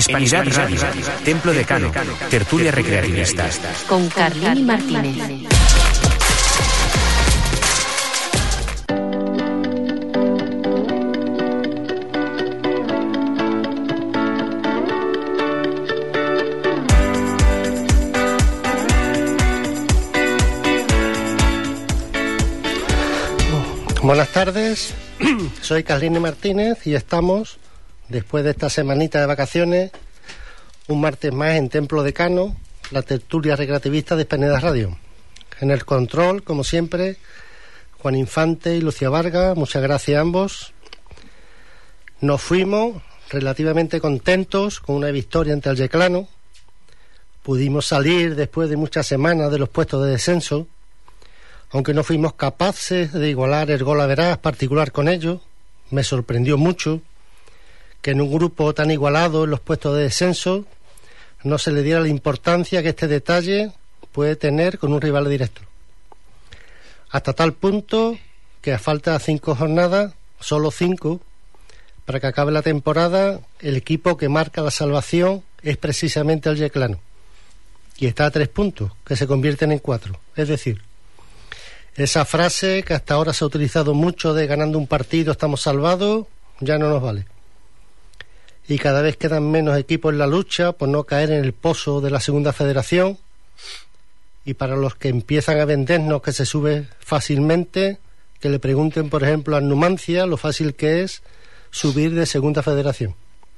Hispanidad Radio, Templo Decano, tertulia recreativista. Con Carlini Martínez. Buenas tardes, soy Carlini Martínez y estamos, después de esta semanita de vacaciones, un martes más en Templo Decano, la tertulia recreativista de Hispanidad Radio. En el control, como siempre, Juan Infante y Lucía Vargas, muchas gracias a ambos. Nos fuimos relativamente contentos con una victoria ante el Yeclano. Pudimos salir después de muchas semanas de los puestos de descenso, aunque no fuimos capaces de igualar el gol average particular con ellos. Me sorprendió mucho que en un grupo tan igualado en los puestos de descenso no se le diera la importancia que este detalle puede tener con un rival directo. Hasta tal punto que a falta de 5 jornadas, solo 5, para que acabe la temporada, el equipo que marca la salvación es precisamente el Yeclano. Y está a 3 puntos, que se convierten en 4. Es decir, esa frase que hasta ahora se ha utilizado mucho de ganando un partido estamos salvados, ya no nos vale. Y cada vez quedan menos equipos en la lucha por no caer en el pozo de la segunda federación. Y para los que empiezan a vendernos que se sube fácilmente, que le pregunten, por ejemplo, a Numancia lo fácil que es subir de segunda federación.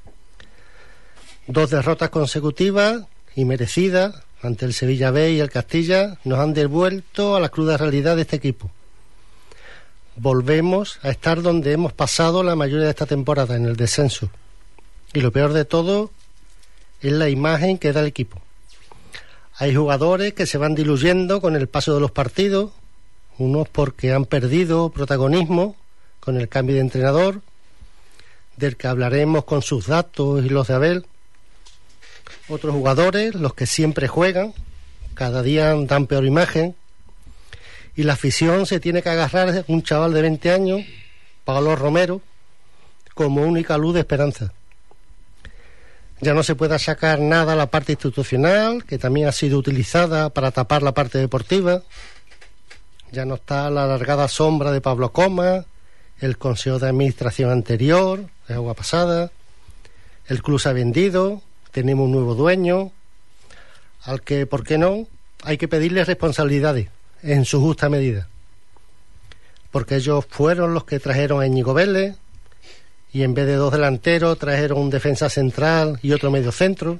2 derrotas consecutivas y merecidas ante el Sevilla B y el Castilla nos han devuelto a la cruda realidad de este equipo. Volvemos a estar donde hemos pasado la mayoría de esta temporada, en el descenso. Y lo peor de todo es la imagen que da el equipo. Hay jugadores que se van diluyendo con el paso de los partidos, unos porque han perdido protagonismo con el cambio de entrenador, del que hablaremos con sus datos y los de Abel. Otros jugadores, los que siempre juegan, cada día dan peor imagen, y la afición se tiene que agarrar a un chaval de 20 años, Pablo Romero, como única luz de esperanza. Ya no se puede sacar nada a la parte institucional, que también ha sido utilizada para tapar la parte deportiva. Ya no está la alargada sombra de Pablo Coma, el consejo de administración anterior, de agua pasada. El club se ha vendido, tenemos un nuevo dueño, al que, ¿por qué no?, hay que pedirle responsabilidades en su justa medida. Porque ellos fueron los que trajeron a Íñigo Vélez, y en vez de 2 delanteros trajeron un defensa central y otro medio centro.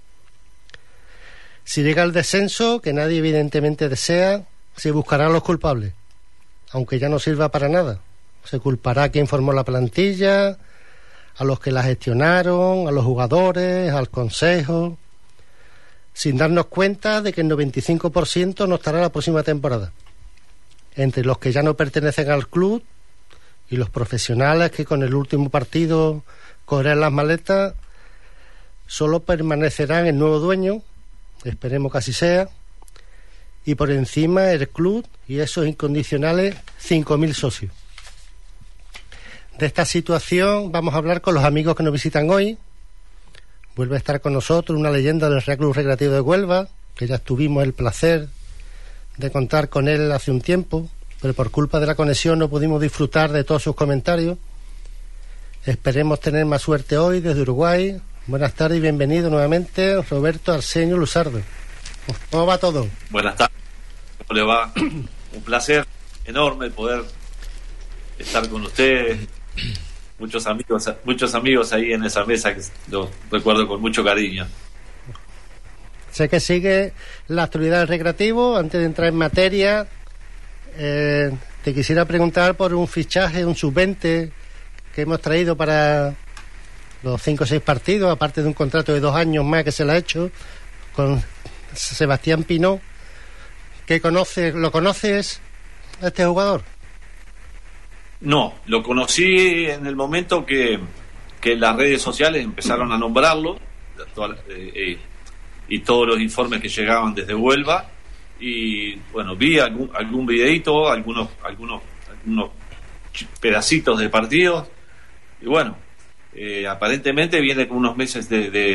Si llega el descenso, que nadie evidentemente desea, se buscarán los culpables, aunque ya no sirva para nada. Se culpará a quien formó la plantilla, a los que la gestionaron, a los jugadores, al consejo, sin darnos cuenta de que el 95% no estará la próxima temporada. Entre los que ya no pertenecen al club y los profesionales que con el último partido cogerán las maletas, solo permanecerán el nuevo dueño, esperemos que así sea, y por encima el club y esos incondicionales 5.000 socios. De esta situación vamos a hablar con los amigos que nos visitan hoy. Vuelve a estar con nosotros una leyenda del Real Club Recreativo de Huelva, que ya tuvimos el placer de contar con él hace un tiempo, pero por culpa de la conexión no pudimos disfrutar de todos sus comentarios. Esperemos tener más suerte hoy desde Uruguay. Buenas tardes y bienvenido nuevamente, Roberto Arsenio Luzardo. ¿Cómo va todo? Buenas tardes, ¿cómo le va? Un placer enorme poder estar con ustedes. Muchos amigos ahí en esa mesa que los recuerdo con mucho cariño. Sé que sigue la actualidad del recreativo. Antes de entrar en materia, te quisiera preguntar por un fichaje, un sub-20 que hemos traído para los 5 o 6 partidos, aparte de un contrato de 2 años más que se le ha hecho, con Sebastián Pinó. ¿Lo conoces a este jugador? No, lo conocí en el momento que las redes sociales empezaron a nombrarlo, y todos los informes que llegaban desde Huelva, y bueno, vi algún videíto, algunos pedacitos de partidos, y bueno, Aparentemente viene con unos meses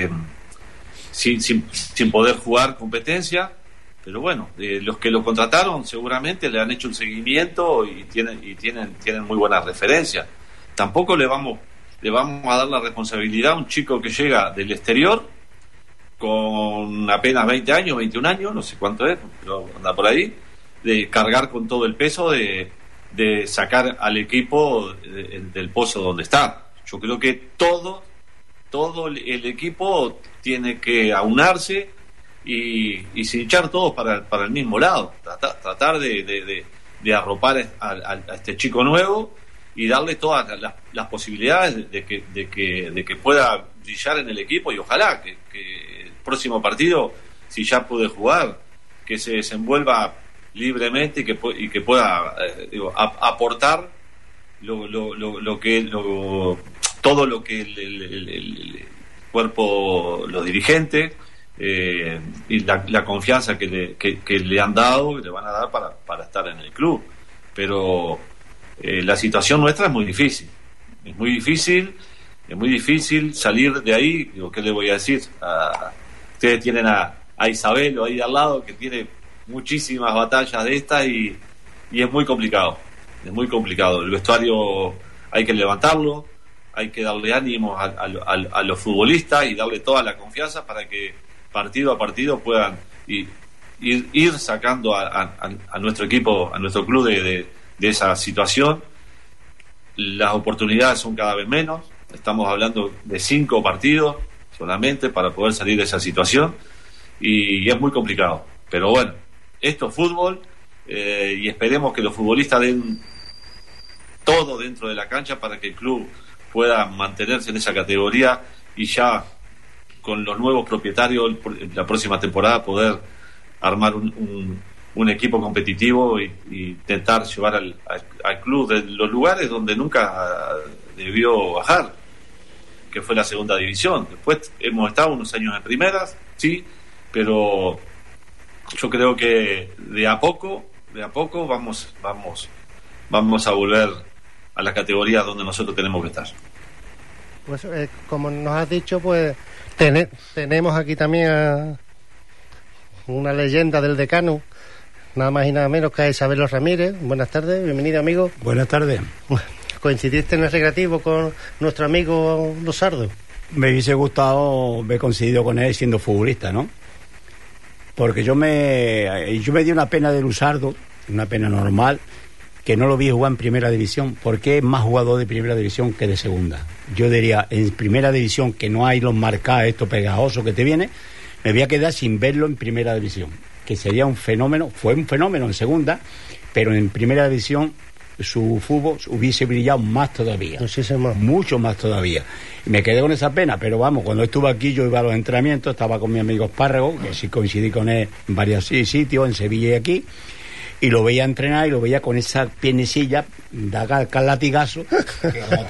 sin poder jugar competencia, pero bueno, los que lo contrataron seguramente le han hecho un seguimiento y tienen muy buenas referencias. Tampoco le vamos a dar la responsabilidad a un chico que llega del exterior con apenas 20 años, 21 años, no sé cuánto es, pero anda por ahí, de cargar con todo el peso de sacar al equipo del pozo donde está. Yo creo que todo el equipo tiene que aunarse y se echar todos para el mismo lado, tratar de arropar a este chico nuevo y darle todas las posibilidades de que pueda brillar en el equipo, y ojalá que el próximo partido, si ya puede jugar, que se desenvuelva libremente y que pueda aportar todo lo que el cuerpo, los dirigentes y la confianza que le han dado y le van a dar para estar en el club. Pero la situación nuestra es muy difícil, es muy difícil salir de ahí. Digo, ¿qué le voy a decir? Ustedes tienen a Isabelo ahí al lado, que tiene muchísimas batallas de estas y es muy complicado. El vestuario hay que levantarlo, hay que darle ánimo a los futbolistas y darle toda la confianza para que partido a partido puedan ir sacando a nuestro equipo, a nuestro club de esa situación. Las oportunidades son cada vez menos, estamos hablando de 5 partidos solamente para poder salir de esa situación y es muy complicado, pero bueno, esto es fútbol, y esperemos que los futbolistas den todo dentro de la cancha para que el club pueda mantenerse en esa categoría y ya con los nuevos propietarios la próxima temporada poder armar un equipo competitivo y intentar llevar al club de los lugares donde nunca debió bajar, que fue la segunda división. Después hemos estado unos años en primeras, sí, pero yo creo que de a poco vamos a volver a la categoría donde nosotros tenemos que estar. Pues como nos has dicho, pues tenemos aquí también a una leyenda del decano, nada más y nada menos que a Isabelo Ramírez. Buenas tardes, bienvenido, amigo. Buenas tardes. ¿Coincidiste en el recreativo con nuestro amigo Luzardo? Me hubiese gustado haber coincidido con él siendo futbolista, ¿no? Porque yo me di una pena de Luzardo, una pena normal, que no lo vi jugar en primera división, porque es más jugador de primera división que de segunda. Yo diría, en primera división, que no hay los marcados, estos pegajosos que te vienen, me voy a quedar sin verlo en primera división, que sería un fenómeno. Fue un fenómeno en segunda, pero en primera división su fútbol hubiese brillado más todavía, mucho más todavía. Y me quedé con esa pena, pero vamos, cuando estuve aquí yo iba a los entrenamientos, estaba con mi amigo Espárrago, que sí coincidí con él en varios sitios, en Sevilla y aquí, y lo veía entrenar y lo veía con esa piernecilla, da cal latigazo, que como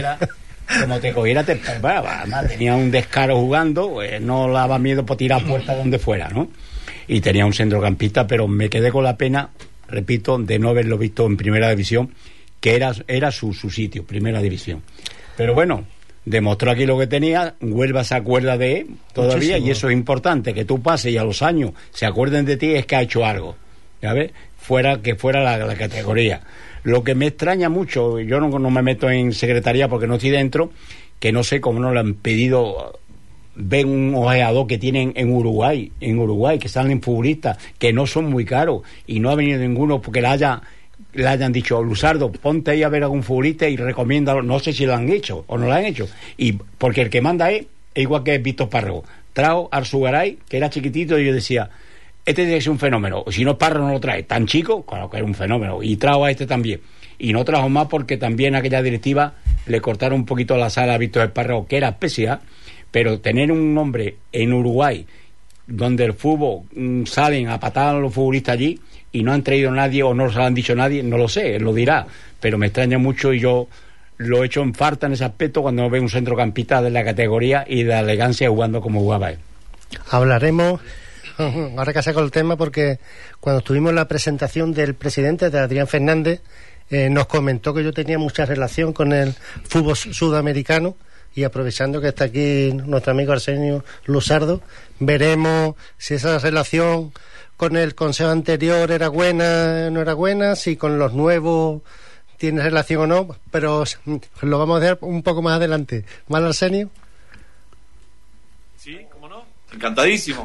te cogiera te preparaba. Además, tenía un descaro jugando, no le daba miedo por tirar puertas donde fuera, ¿no? Y tenía un centrocampista, pero me quedé con la pena, repito, de no haberlo visto en primera división, que era su sitio, primera división. Pero bueno, demostró aquí lo que tenía. Huelva se acuerda de él todavía. Muchísimo. Y eso es importante, que tú pases y a los años se acuerden de ti, es que ha hecho algo, ¿ya ves? Fuera la categoría. Lo que me extraña mucho, yo no me meto en secretaría porque no estoy dentro, que no sé cómo no le han pedido ver un ojeador que tienen en Uruguay, que salen futbolistas que no son muy caros, y no ha venido ninguno porque le hayan dicho, Luzardo, ponte ahí a ver a algún futbolista y recomiéndalo. No sé si lo han hecho o no lo han hecho, y porque el que manda es igual que Víctor Espárrago. Trajo a Arzugaray, que era chiquitito, y yo decía, este tiene que ser un fenómeno, o si no Espárrago no lo trae, tan chico, claro que era un fenómeno, y trajo a este también, y no trajo más porque también aquella directiva le cortaron un poquito la sala a Víctor Espárrago, que era especial. Pero tener un hombre en Uruguay donde el fútbol salen a patar a los futbolistas allí y no han traído nadie o no se lo han dicho nadie, no lo sé, él lo dirá, pero me extraña mucho, y yo lo he hecho en falta en ese aspecto cuando veo un centrocampista de la categoría y de la elegancia jugando como jugaba él. Hablaremos, ahora que saco el tema, porque cuando tuvimos la presentación del presidente, de Adrián Fernández, nos comentó que yo tenía mucha relación con el fútbol sudamericano, y aprovechando que está aquí nuestro amigo Arsenio Luzardo, veremos si esa relación con el consejo anterior era buena, no era buena, si con los nuevos tiene relación o no, pero lo vamos a ver un poco más adelante. ¿Vale, Arsenio? Sí, cómo no, encantadísimo.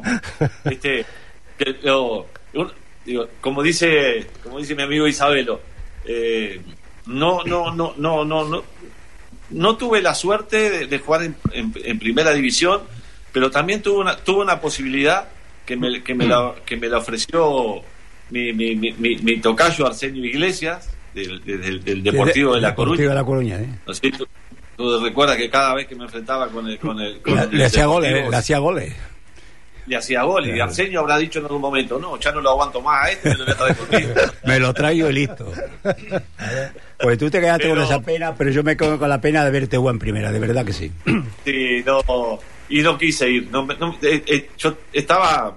Como dice mi amigo Isabelo, no tuve la suerte de jugar en primera división, pero también tuve una posibilidad que me la ofreció mi tocayo Arsenio Iglesias del Deportivo de La Coruña. Deportivo de La Coruña, No sé, tú recuerdas que cada vez que me enfrentaba con el le hacía goles, le hacía goles. Y Arsenio habrá dicho en algún momento, no, ya no lo aguanto más a este, me lo voy a traer conmigo. Me lo traigo y listo. Pues tú te quedaste con esa pena, pero yo me quedo con la pena de verte jugar en primera, de verdad que sí. Sí, y no quise ir. Yo estaba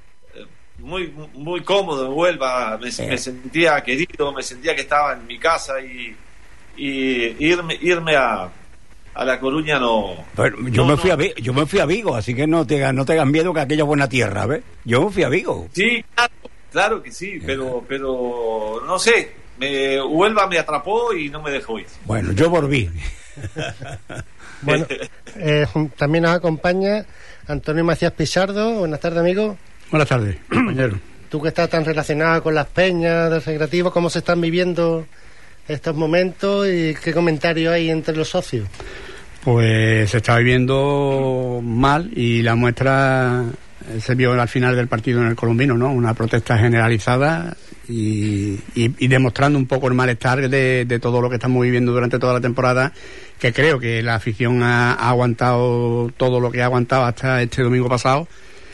muy muy cómodo en Huelva, me sentía querido, me sentía que estaba en mi casa y irme a La Coruña no. Pero yo me fui a Vigo, así que no te hagas miedo, que aquella es buena tierra, ¿ves? Yo me fui a Vigo. Sí, claro que sí, pero no sé, Huelva me atrapó y no me dejó ir. Bueno, yo volví. Bueno, también nos acompaña Antonio Macías Pichardo. Buenas tardes, amigo. Buenas tardes, compañero. Tú que estás tan relacionado con las peñas del recreativo, ¿cómo se están viviendo estos momentos y qué comentarios hay entre los socios? Pues se está viviendo mal, y la muestra se vio al final del partido en el Colombino, ¿no? Una protesta generalizada y demostrando un poco el malestar de todo lo que estamos viviendo durante toda la temporada, que creo que la afición ha aguantado todo lo que ha aguantado hasta este domingo pasado,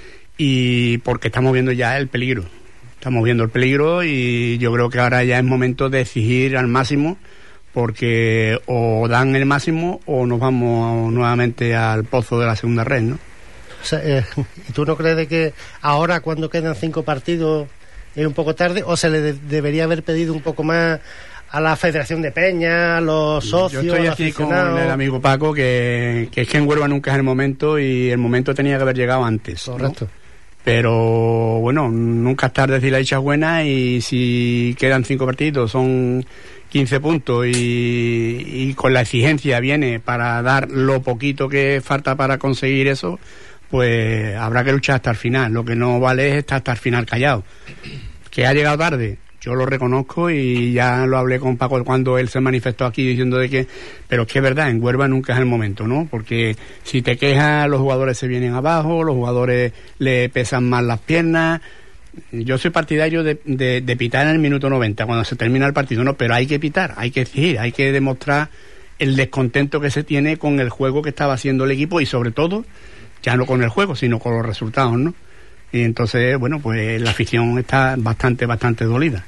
y porque estamos viendo ya el peligro. Estamos viendo el peligro y yo creo que ahora ya es momento de exigir al máximo, porque o dan el máximo o nos vamos nuevamente al pozo de la segunda red, ¿no? O sea, ¿y tú no crees de que ahora, cuando quedan 5 partidos, es un poco tarde, o se le debería haber pedido un poco más a la Federación de Peña, a los socios? Yo estoy aquí con el amigo Paco, que es que en Huelva nunca es el momento, y el momento tenía que haber llegado antes, correcto, ¿no? Pero bueno, nunca es tarde decir la dicha buena, y si quedan 5 partidos, son 15 puntos, y con la exigencia viene para dar lo poquito que falta para conseguir eso, pues habrá que luchar hasta el final. Lo que no vale es estar hasta el final callado. Que ha llegado tarde, yo lo reconozco, y ya lo hablé con Paco cuando él se manifestó aquí diciendo de que, pero es que es verdad, en Huelva nunca es el momento, ¿no? Porque si te quejas, los jugadores se vienen abajo, los jugadores le pesan más las piernas. Yo soy partidario de pitar en el minuto 90 cuando se termina el partido, ¿no? Pero hay que pitar, hay que exigir, hay que demostrar el descontento que se tiene con el juego que estaba haciendo el equipo, y sobre todo ya no con el juego, sino con los resultados, ¿no? Y entonces, bueno, pues la afición está bastante dolida.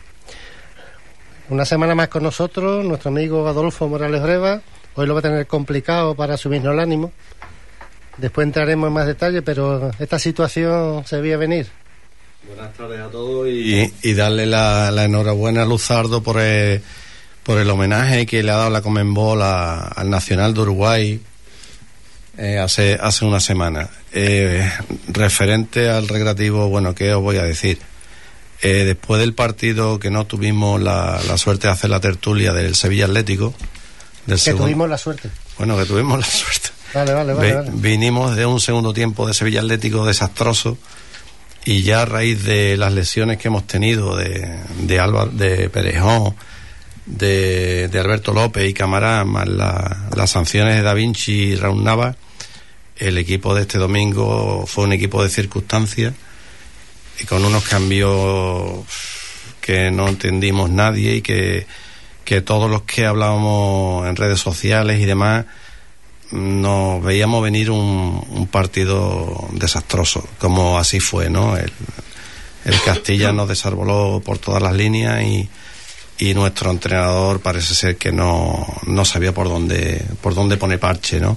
Una semana más con nosotros nuestro amigo Adolfo Morales Breva. Hoy lo va a tener complicado para subirnos el ánimo. Después entraremos en más detalle, pero esta situación se veía venir. Buenas tardes a todos, y darle la enhorabuena a Luzardo por el homenaje que le ha dado la Conmebol al Nacional de Uruguay hace una semana. Referente al recreativo, bueno, ¿qué os voy a decir? Después del partido, que no tuvimos la suerte de hacer la tertulia del Sevilla Atlético, tuvimos la suerte. Bueno, que tuvimos la suerte. Vale. Vinimos de un segundo tiempo de Sevilla Atlético desastroso, y ya a raíz de las lesiones que hemos tenido de Álvaro, de Perejón, de Alberto López y Camarán, más las sanciones de Da Vinci y Raúl Navas, el equipo de este domingo fue un equipo de circunstancias, y con unos cambios que no entendimos nadie, y que todos los que hablábamos en redes sociales y demás nos veíamos venir un partido desastroso, como así fue, ¿no? El Castilla nos desarboló por todas las líneas, y nuestro entrenador parece ser que no sabía por dónde poner parche, ¿no?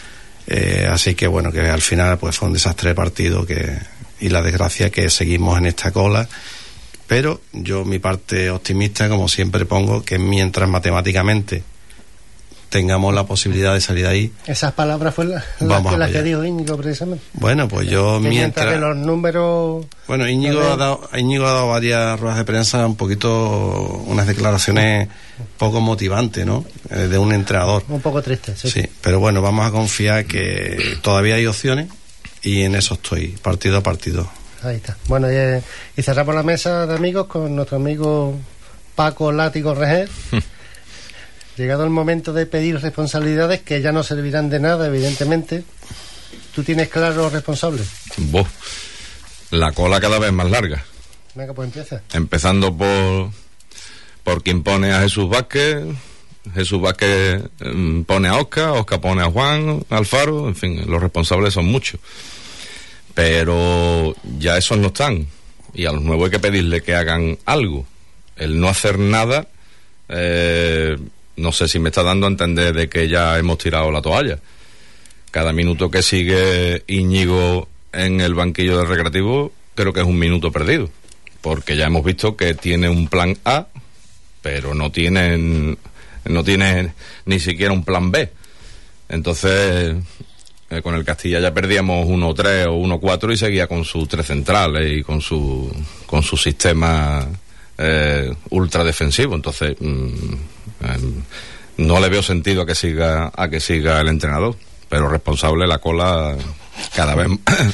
Así que bueno, que al final pues fue un desastre de partido, y la desgracia que seguimos en esta cola. Pero yo, mi parte optimista, como siempre pongo, que mientras matemáticamente tengamos la posibilidad de salir de ahí. Esas palabras fueron las que dijo Íñigo precisamente. Bueno, pues yo mientras que los números... Bueno, Íñigo ha dado varias ruedas de prensa, un poquito, unas declaraciones poco motivantes, ¿no? De un entrenador. Un poco triste, sí. Sí, pero bueno, vamos a confiar que todavía hay opciones y en eso estoy, partido a partido. Ahí está. Bueno, y cerramos la mesa de amigos con nuestro amigo Paco Látigo Reger. Llegado el momento de pedir responsabilidades que ya no servirán de nada, evidentemente. ¿Tú tienes claro los responsables? La cola cada vez más larga. Venga, pues empieza. Empezando por quien pone a Jesús Vázquez. Jesús Vázquez pone a Oscar pone a Juan Alfaro. En fin, los responsables son muchos. Pero ya esos no están. Y a los nuevos hay que pedirle que hagan algo. El no hacer nada... no sé si me está dando a entender de que ya hemos tirado la toalla. Cada minuto que sigue Íñigo en el banquillo del Recreativo creo que es un minuto perdido, porque ya hemos visto que tiene un plan A, pero no tiene ni siquiera un plan B. Entonces con el Castilla ya perdíamos 1-3 o 1-4 y seguía con sus 3 centrales y con su sistema ultra defensivo. Entonces no le veo sentido a que siga el entrenador, pero responsable la cola cada vez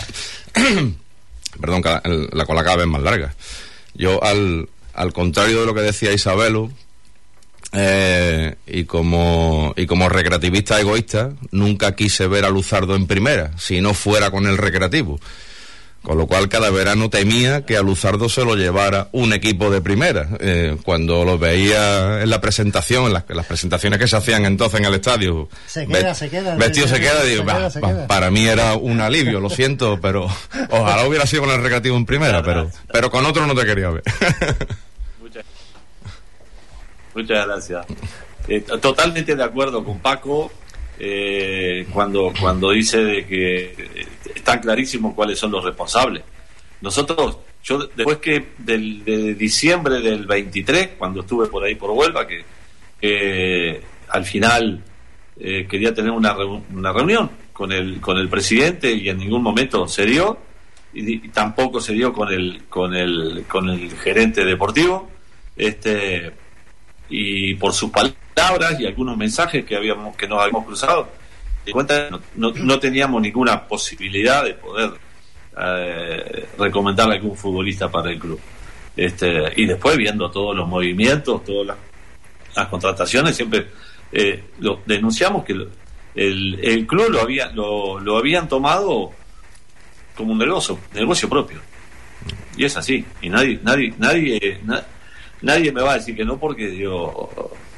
la cola cada vez más larga. Yo al contrario de lo que decía Isabelo, y como recreativista egoísta nunca quise ver a Luzardo en primera si no fuera con el Recreativo. Con lo cual cada verano temía que a Luzardo se lo llevara un equipo de primera. Cuando lo veía en la presentación, en las presentaciones que se hacían entonces en el estadio, vestido se queda, digo, para mí era un alivio, lo siento, pero ojalá hubiera sido con el Recreativo en primera, pero con otro no te quería ver. Muchas gracias. Totalmente de acuerdo con Paco. Cuando dice de que están clarísimos cuáles son los responsables. Yo después de diciembre del 23, cuando estuve por ahí por Huelva, que al final quería tener una reunión con el presidente y en ningún momento se dio, y tampoco se dio con el gerente deportivo, y por sus palabras y algunos mensajes que nos habíamos cruzado, de cuenta no teníamos ninguna posibilidad de poder recomendarle a algún futbolista para el club. Y después viendo todos los movimientos, todas las contrataciones, siempre lo denunciamos que el club lo habían tomado como un negocio propio, y es así, y nadie me va a decir que no, porque yo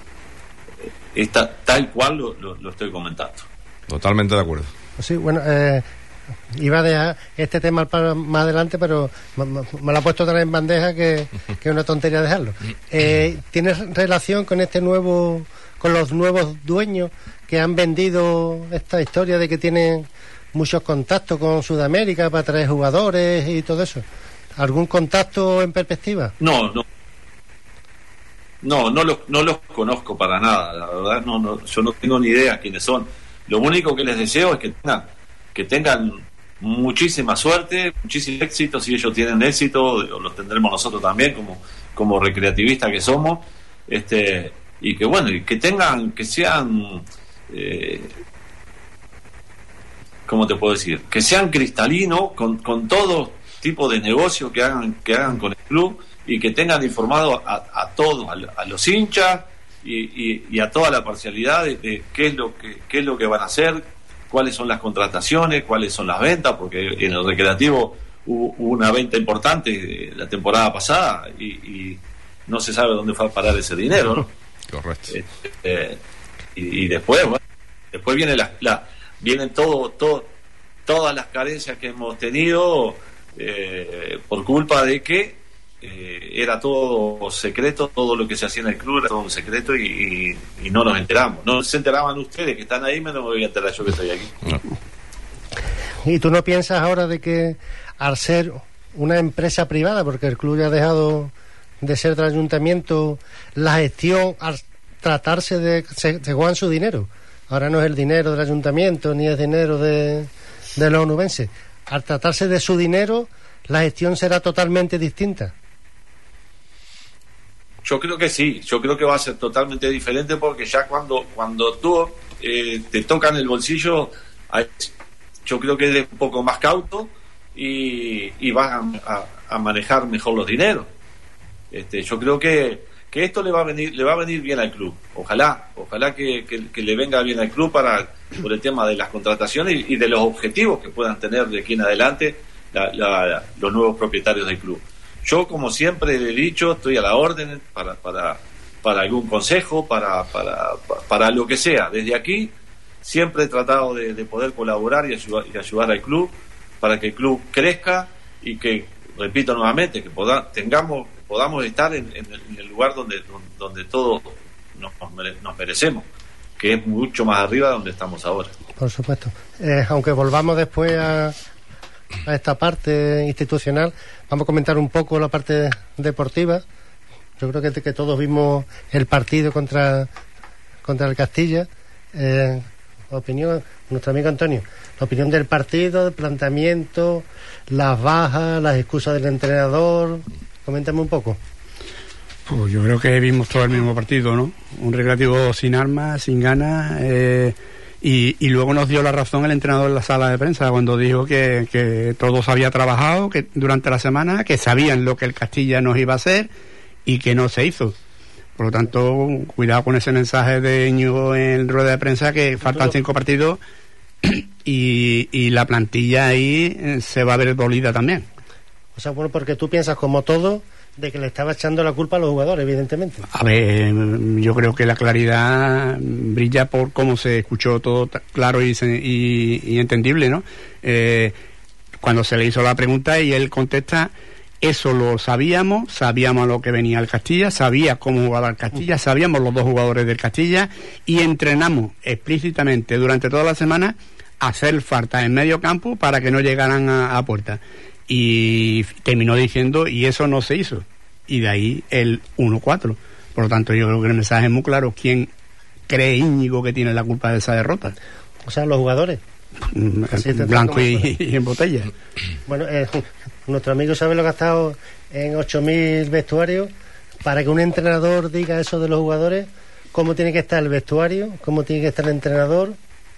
tal cual lo estoy comentando. Totalmente de acuerdo. Sí, bueno, iba a dejar este tema para más adelante, pero me lo ha puesto otra vez en bandeja, que es una tontería dejarlo. ¿Tienes relación con con los nuevos dueños que han vendido esta historia de que tienen muchos contactos con Sudamérica para traer jugadores y todo eso? ¿Algún contacto en perspectiva? No los conozco para nada, la verdad. Yo no tengo ni idea quiénes son. Lo único que les deseo es que tengan muchísima suerte, muchísimo éxito. Si ellos tienen éxito, los tendremos nosotros también como recreativistas que somos, y que bueno, y que sean ¿cómo te puedo decir? Que sean cristalinos con todo tipo de negocio que hagan con el club, y que tengan informado a todos, a los hinchas y a toda la parcialidad de qué es lo que van a hacer, cuáles son las contrataciones, cuáles son las ventas, porque en el Recreativo hubo una venta importante la temporada pasada y no se sabe dónde fue a parar ese dinero, ¿no? Correcto. Y después, bueno, después vienen todas las carencias que hemos tenido por culpa de que era todo secreto, todo lo que se hacía en el club era todo un secreto, y no nos enteramos. No se enteraban ustedes que están ahí, menos me voy a enterar yo que estoy aquí. No. ¿Y tú no piensas ahora de que al ser una empresa privada, porque el club ya ha dejado de ser del ayuntamiento, la gestión tratarse de... Se juegan su dinero. Ahora no es el dinero del ayuntamiento ni es dinero de los onubenses. Al tratarse de su dinero, la gestión será totalmente distinta. Yo creo que sí, yo creo que va a ser totalmente diferente, porque ya cuando tú te tocan el bolsillo, yo creo que eres un poco más cauto y vas a manejar mejor los dineros. Yo creo que esto le va a venir bien al club. Ojalá que le venga bien al club por el tema de las contrataciones y de los objetivos que puedan tener de aquí en adelante los nuevos propietarios del club. Yo, como siempre he dicho, estoy a la orden para algún consejo, para lo que sea. Desde aquí siempre he tratado de poder colaborar y ayudar al club para que el club crezca y que, repito nuevamente, que podamos estar en el lugar donde todos nos merecemos, que es mucho más arriba de donde estamos ahora. Por supuesto. Aunque volvamos después a esta parte institucional, vamos a comentar un poco la parte deportiva. Yo creo que todos vimos el partido contra el Castilla. Opinión, nuestro amigo Antonio, la opinión del partido, el planteamiento, las bajas, las excusas del entrenador. Coméntame un poco. Pues yo creo que vimos todo el mismo partido, ¿no? Un Recreativo sin armas, sin ganas, y luego nos dio la razón el entrenador en la sala de prensa cuando dijo que todo se había trabajado, que durante la semana, que sabían lo que el Castilla nos iba a hacer y que no se hizo. Por lo tanto, cuidado con ese mensaje de Íñigo en rueda de prensa, que faltan 5 partidos y la plantilla ahí se va a ver dolida también. O sea, bueno, porque tú piensas, como todo, de que le estaba echando la culpa a los jugadores, evidentemente. A ver, yo creo que la claridad brilla por cómo se escuchó todo claro y entendible, ¿no? Cuando se le hizo la pregunta y él contesta: eso lo sabíamos a lo que venía el Castilla, sabía cómo jugaba el Castilla, sabíamos los dos jugadores del Castilla y entrenamos explícitamente durante toda la semana a hacer falta en medio campo para que no llegaran a puerta. Y terminó diciendo, y eso no se hizo, y de ahí el 1-4. Por lo tanto, yo creo que el mensaje es muy claro. ¿Quién cree Íñigo que tiene la culpa de esa derrota? O sea, los jugadores. Blanco y en botella. Bueno, nuestro amigo sabe lo que ha gastado en 8.000 vestuarios para que un entrenador diga eso de los jugadores. ¿Cómo tiene que estar el vestuario? ¿Cómo tiene que estar el entrenador?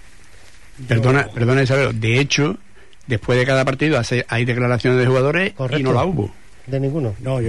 Perdona Isabel, de hecho, después de cada partido hay declaraciones de jugadores. Correcto. Y no la hubo. De ninguno. No,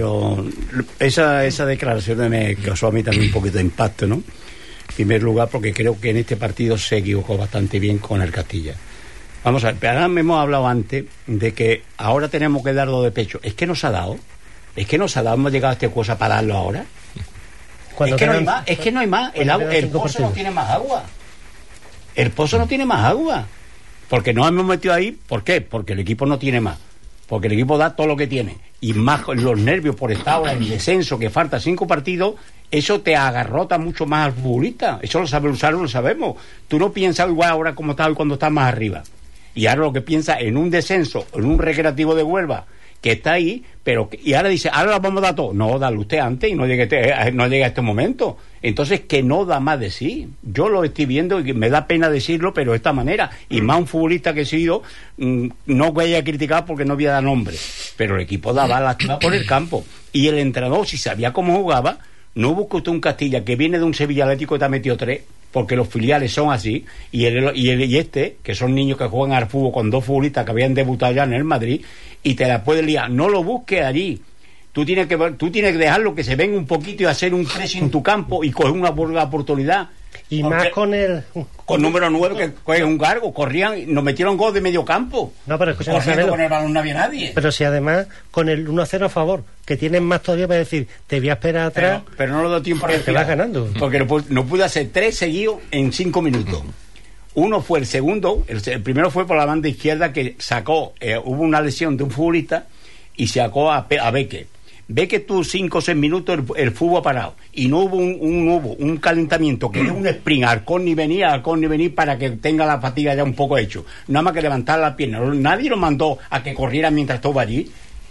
esa declaración me causó a mí también un poquito de impacto, ¿no? En primer lugar, porque creo que en este partido se equivocó bastante bien con el Castilla. Vamos a ver, ahora hemos hablado antes de que ahora tenemos que darlo de pecho. Es que nos ha dado, hemos llegado a esta cosa para darlo ahora. Es que no hay más, el pozo no tiene más agua. El pozo no tiene más agua. Porque nos hemos metido ahí, ¿por qué? Porque el equipo no tiene más. Porque el equipo da todo lo que tiene. Y más los nervios por estar ahora en descenso, que falta 5 partidos, eso te agarrota mucho más al futbolista. Eso lo sabe usar, lo sabemos. Tú no piensas igual ahora como estás cuando estás más arriba. Y ahora lo que piensas en un descenso, en un Recreativo de Huelva, que está ahí, y ahora dice, ahora lo vamos a dar todo. No, dale usted antes y no llegue a este momento. Entonces, que no da más de sí. Yo lo estoy viendo y me da pena decirlo, pero de esta manera. Y más un futbolista que he sido, no voy a criticar porque no voy a dar nombre. Pero el equipo daba lástima por el campo. Y el entrenador, si sabía cómo jugaba, no buscó usted un Castilla que viene de un Sevilla Atlético y te ha metido 3, porque los filiales son así, y que son niños que juegan al fútbol con 2 futbolistas que habían debutado ya en el Madrid, y te la puedes liar. No lo busques allí. Tú tienes que dejarlo que se venga un poquito y hacer un pressing en tu campo y coger una oportunidad. Y porque más con número 9 que coge un cargo, corrían, nos metieron gol de medio campo. No, pero escúchame, con el balón no había nadie. Pero si además con el 1-0 a favor, que tienen más todavía para decir, te voy a esperar atrás. Pero no lo doy tiempo para que te vas ganando. Porque no pude hacer 3 seguidos en 5 minutos. Uno fue el segundo, el primero fue por la banda izquierda, que sacó, hubo una lesión de un futbolista y sacó a Beque. Ve que tú 5 o 6 minutos el fútbol ha parado y no hubo un calentamiento, que es un sprint al córner y venir para que tenga la fatiga ya un poco hecho, nada más que levantar la pierna. Nadie lo mandó a que corriera mientras estuvo allí.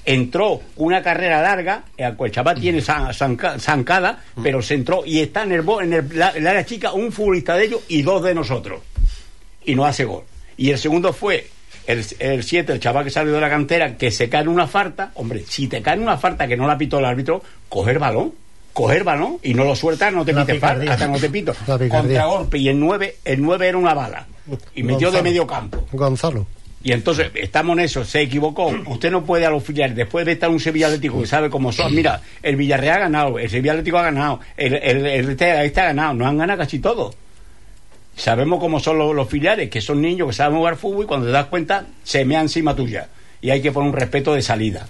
entró una carrera larga, el chaval tiene zancada, pero se entró y está en el área chica un futbolista de ellos y 2 de nosotros, y no hace gol. Y el segundo fue el 7, el chaval que salió de la cantera, que se cae en una falta. Hombre, si te cae en una falta que no la pitó el árbitro, coger balón y no lo sueltas, no te pites falta, hasta no te pito. Contragolpe, y el 9 era una bala y metió de medio campo Gonzalo. Y entonces estamos en eso, se equivocó. Usted no puede a los filiales, después de estar un Sevilla Atlético que sabe cómo son. Mira, el Villarreal ha ganado, el Sevilla Atlético ha ganado, este ha ganado, nos han ganado casi todos. Sabemos cómo son los filiales, que son niños que saben jugar fútbol, y cuando te das cuenta se mea encima tuya. Y hay que poner un respeto de salida.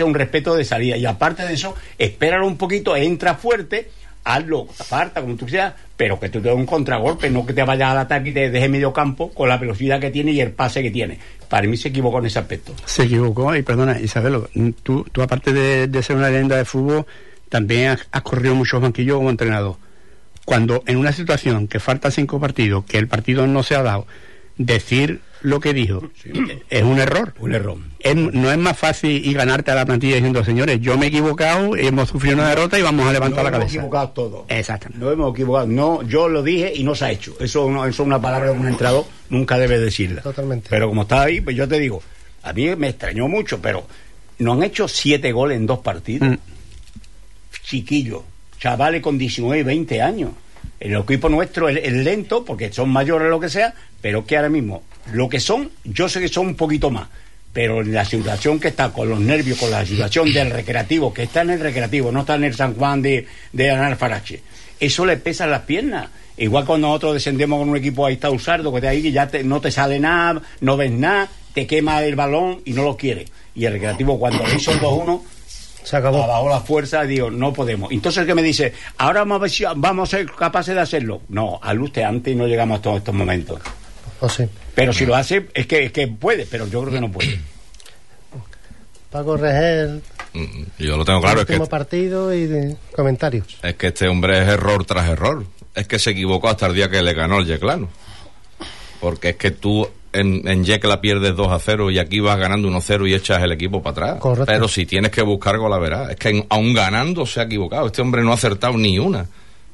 Y aparte de eso, espéralo un poquito, entra fuerte, hazlo, aparta, como tú quieras, pero que tú te des un contragolpe, no que te vayas al ataque y te dejes medio campo con la velocidad que tiene y el pase que tiene. Para mí se equivocó en ese aspecto. Se equivocó, y perdona, Isabelo, tú aparte de ser una leyenda de fútbol, también has corrido muchos banquillos como entrenador. Cuando en una situación que falta 5 partidos, que el partido no se ha dado, decir lo que dijo, es un error. No es más fácil y ganarte a la plantilla diciendo, señores, yo me he equivocado, hemos sufrido una derrota y vamos a levantar la cabeza. Nos hemos equivocado todos. Exactamente. Nos hemos equivocado. No, yo lo dije y no se ha hecho. Eso es una palabra que un entrenador nunca debe decirla. Totalmente. Pero como está ahí, pues yo te digo, a mí me extrañó mucho, pero no han hecho 7 goles en 2 partidos. Chiquillos, chavales con 19 y 20 años. El equipo nuestro es lento, porque son mayores o lo que sea, pero que ahora mismo, lo que son, yo sé que son un poquito más, pero en la situación que está, con los nervios, con la situación del recreativo, que está en el recreativo, no está en el San Juan de Analfarache, eso le pesa en las piernas. Igual cuando nosotros descendemos con un equipo, ahí está Usardo, que de ahí ya no te sale nada, no ves nada, te quema el balón y no lo quieres. Y el recreativo, cuando lo hizo el 2-1, se acabó. Abajo la fuerza, digo, no podemos. Entonces el que me dice, ahora vamos a ser capaces de hacerlo. No, aluste antes y no llegamos a todos estos momentos. Sí. Pero si lo hace, es que puede, pero yo creo que no puede. Paco Regel. Yo lo tengo claro. El último partido y de comentarios. Es que este hombre es error tras error. Es que se equivocó hasta el día que le ganó el Yeclano. Porque es que tú en Yecla pierdes 2-0 y aquí vas ganando 1-0 y echas el equipo para atrás. Correcto. Pero si tienes que buscar golaveras, es que aún ganando se ha equivocado. Este hombre no ha acertado ni una.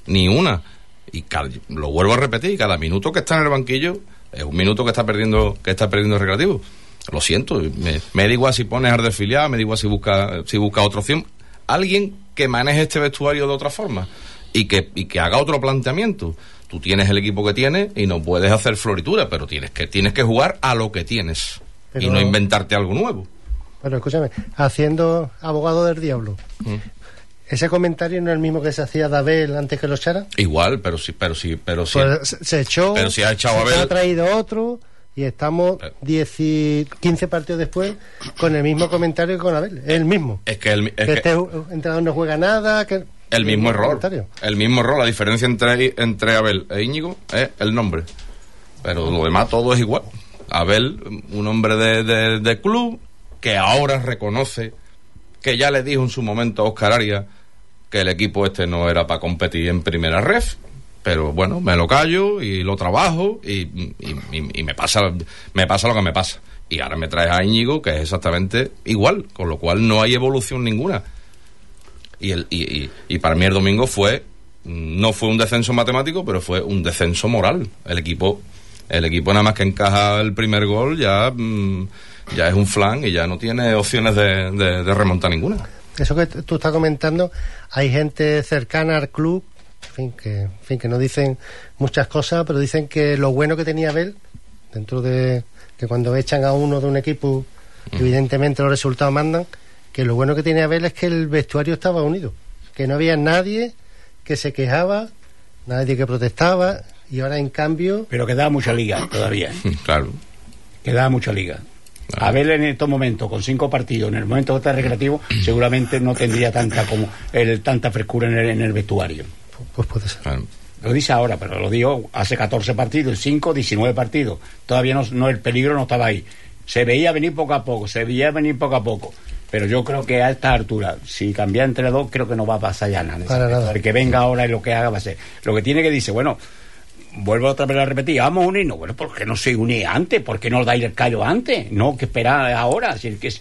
Y lo vuelvo a repetir, cada minuto que está en el banquillo es un minuto que está perdiendo el Recreativo. Lo siento, me da igual si pones al desfiliado, me da igual si busca otra opción, alguien que maneje este vestuario de otra forma y que haga otro planteamiento. Tú tienes el equipo que tienes y no puedes hacer floritura, pero tienes que jugar a lo que tienes y no inventarte algo nuevo. Pero escúchame, haciendo abogado del diablo, ¿ese comentario no es el mismo que se hacía de Abel antes que lo echara? Igual, pero sí. Pues se echó, pero si ha echado a Abel, se ha traído otro y estamos 15 partidos después con el mismo comentario que con Abel. Es el mismo. Que este entrenador no juega nada, que el mismo error. La diferencia entre Abel e Íñigo es el nombre, pero lo demás todo es igual. Abel, un hombre de club que ahora reconoce que ya le dijo en su momento a Óscar Arias que el equipo este no era para competir en primera ref, pero bueno, me lo callo y lo trabajo y me pasa lo que me pasa. Y ahora me traes a Íñigo, que es exactamente igual, con lo cual no hay evolución ninguna. Y para mí el domingo no fue un descenso matemático, pero fue un descenso moral. El equipo nada más que encaja el primer gol ya es un flan y ya no tiene opciones de remontar ninguna. Eso que tú estás comentando, hay gente cercana al club, que no dicen muchas cosas, pero dicen que lo bueno que tenía Abel, dentro de que cuando echan a uno de un equipo, evidentemente los resultados mandan, que lo bueno que tenía Abel es que el vestuario estaba unido, que no había nadie que se quejaba, nadie que protestaba, y ahora en cambio... Pero quedaba mucha liga todavía. Claro. Quedaba mucha liga. Abel en estos momentos, con 5 partidos, en el momento que está recreativo, seguramente no tendría tanta frescura en el vestuario. Pues puede ser. Claro. Lo dice ahora, pero lo digo hace 14 partidos, 19 partidos. Todavía no el peligro no estaba ahí. Se veía venir poco a poco. Pero yo creo que a esta altura, si cambia entre dos, creo que no va a pasar ya nada. Para nada. El que venga ahora y lo que haga va a ser. Lo que tiene que decir, bueno, vuelvo otra vez a repetir, vamos a unirnos. Bueno, ¿por qué no se unía antes? ¿Por qué no dais el callo antes? No, que esperar ahora. Si es que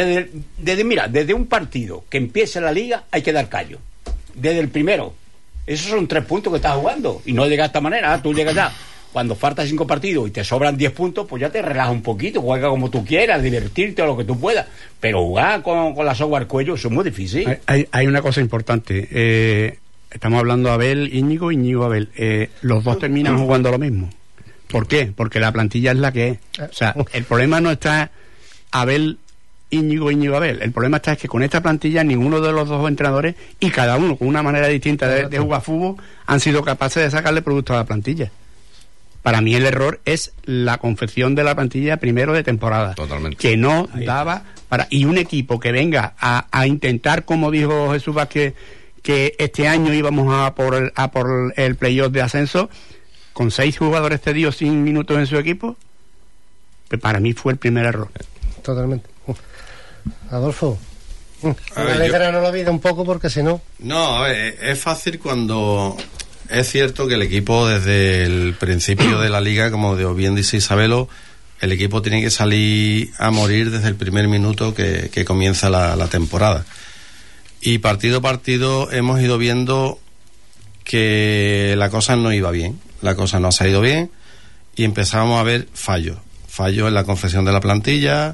desde un partido que empiece la liga hay que dar callo. Desde el primero. Esos son 3 puntos que estás jugando. Y no llegas de esta manera. Tú llegas ya. Cuando faltan 5 partidos y te sobran 10 puntos, pues ya te relajas un poquito, juega como tú quieras, divertirte o lo que tú puedas. Pero jugar con la soga al cuello, eso es muy difícil. Hay una cosa importante. Estamos hablando de Abel, Íñigo, Abel. Los dos terminan jugando lo mismo. ¿Por qué? Porque la plantilla es la que es. O sea, el problema no está Abel, Íñigo, Abel. El problema está es que con esta plantilla ninguno de los dos entrenadores, y cada uno con una manera distinta de jugar fútbol, han sido capaces de sacarle producto a la plantilla. Para mí el error es la confección de la plantilla primero de temporada. Totalmente. Que no daba para... Y un equipo que venga a intentar, como dijo Jesús Vázquez, que este año íbamos a por el playoff de ascenso, con 6 jugadores cedidos sin minutos en su equipo, pues para mí fue el primer error. Totalmente. Adolfo, alegranos la vida un poco, porque si no... No, a ver, es fácil cuando... Es cierto que el equipo desde el principio de la liga, como bien dice Isabelo, el equipo tiene que salir a morir desde el primer minuto que comienza la temporada. Y partido a partido hemos ido viendo que la cosa no iba bien, la cosa no ha salido bien, y empezamos a ver fallos en la confección de la plantilla,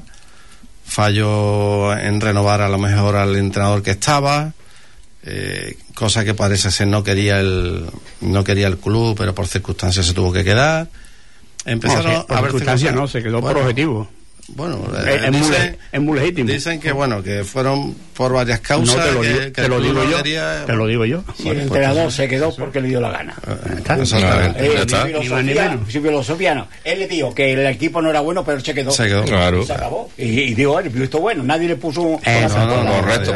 fallos en renovar a lo mejor al entrenador que estaba, cosa que parece ser no quería el club, pero por circunstancias se tuvo que quedar. Empezaron a ver circunstancias, no, se quedó por objetivo. Bueno, es muy legítimo. Dicen que que fueron por varias causas. No, te lo digo yo. Si el entrenador se quedó porque le dio la gana. Exactamente. Su filosofía no. Él le dijo que el equipo no era bueno, pero se quedó. Claro. Se acabó. Y digo, esto bueno, nadie le puso correcto.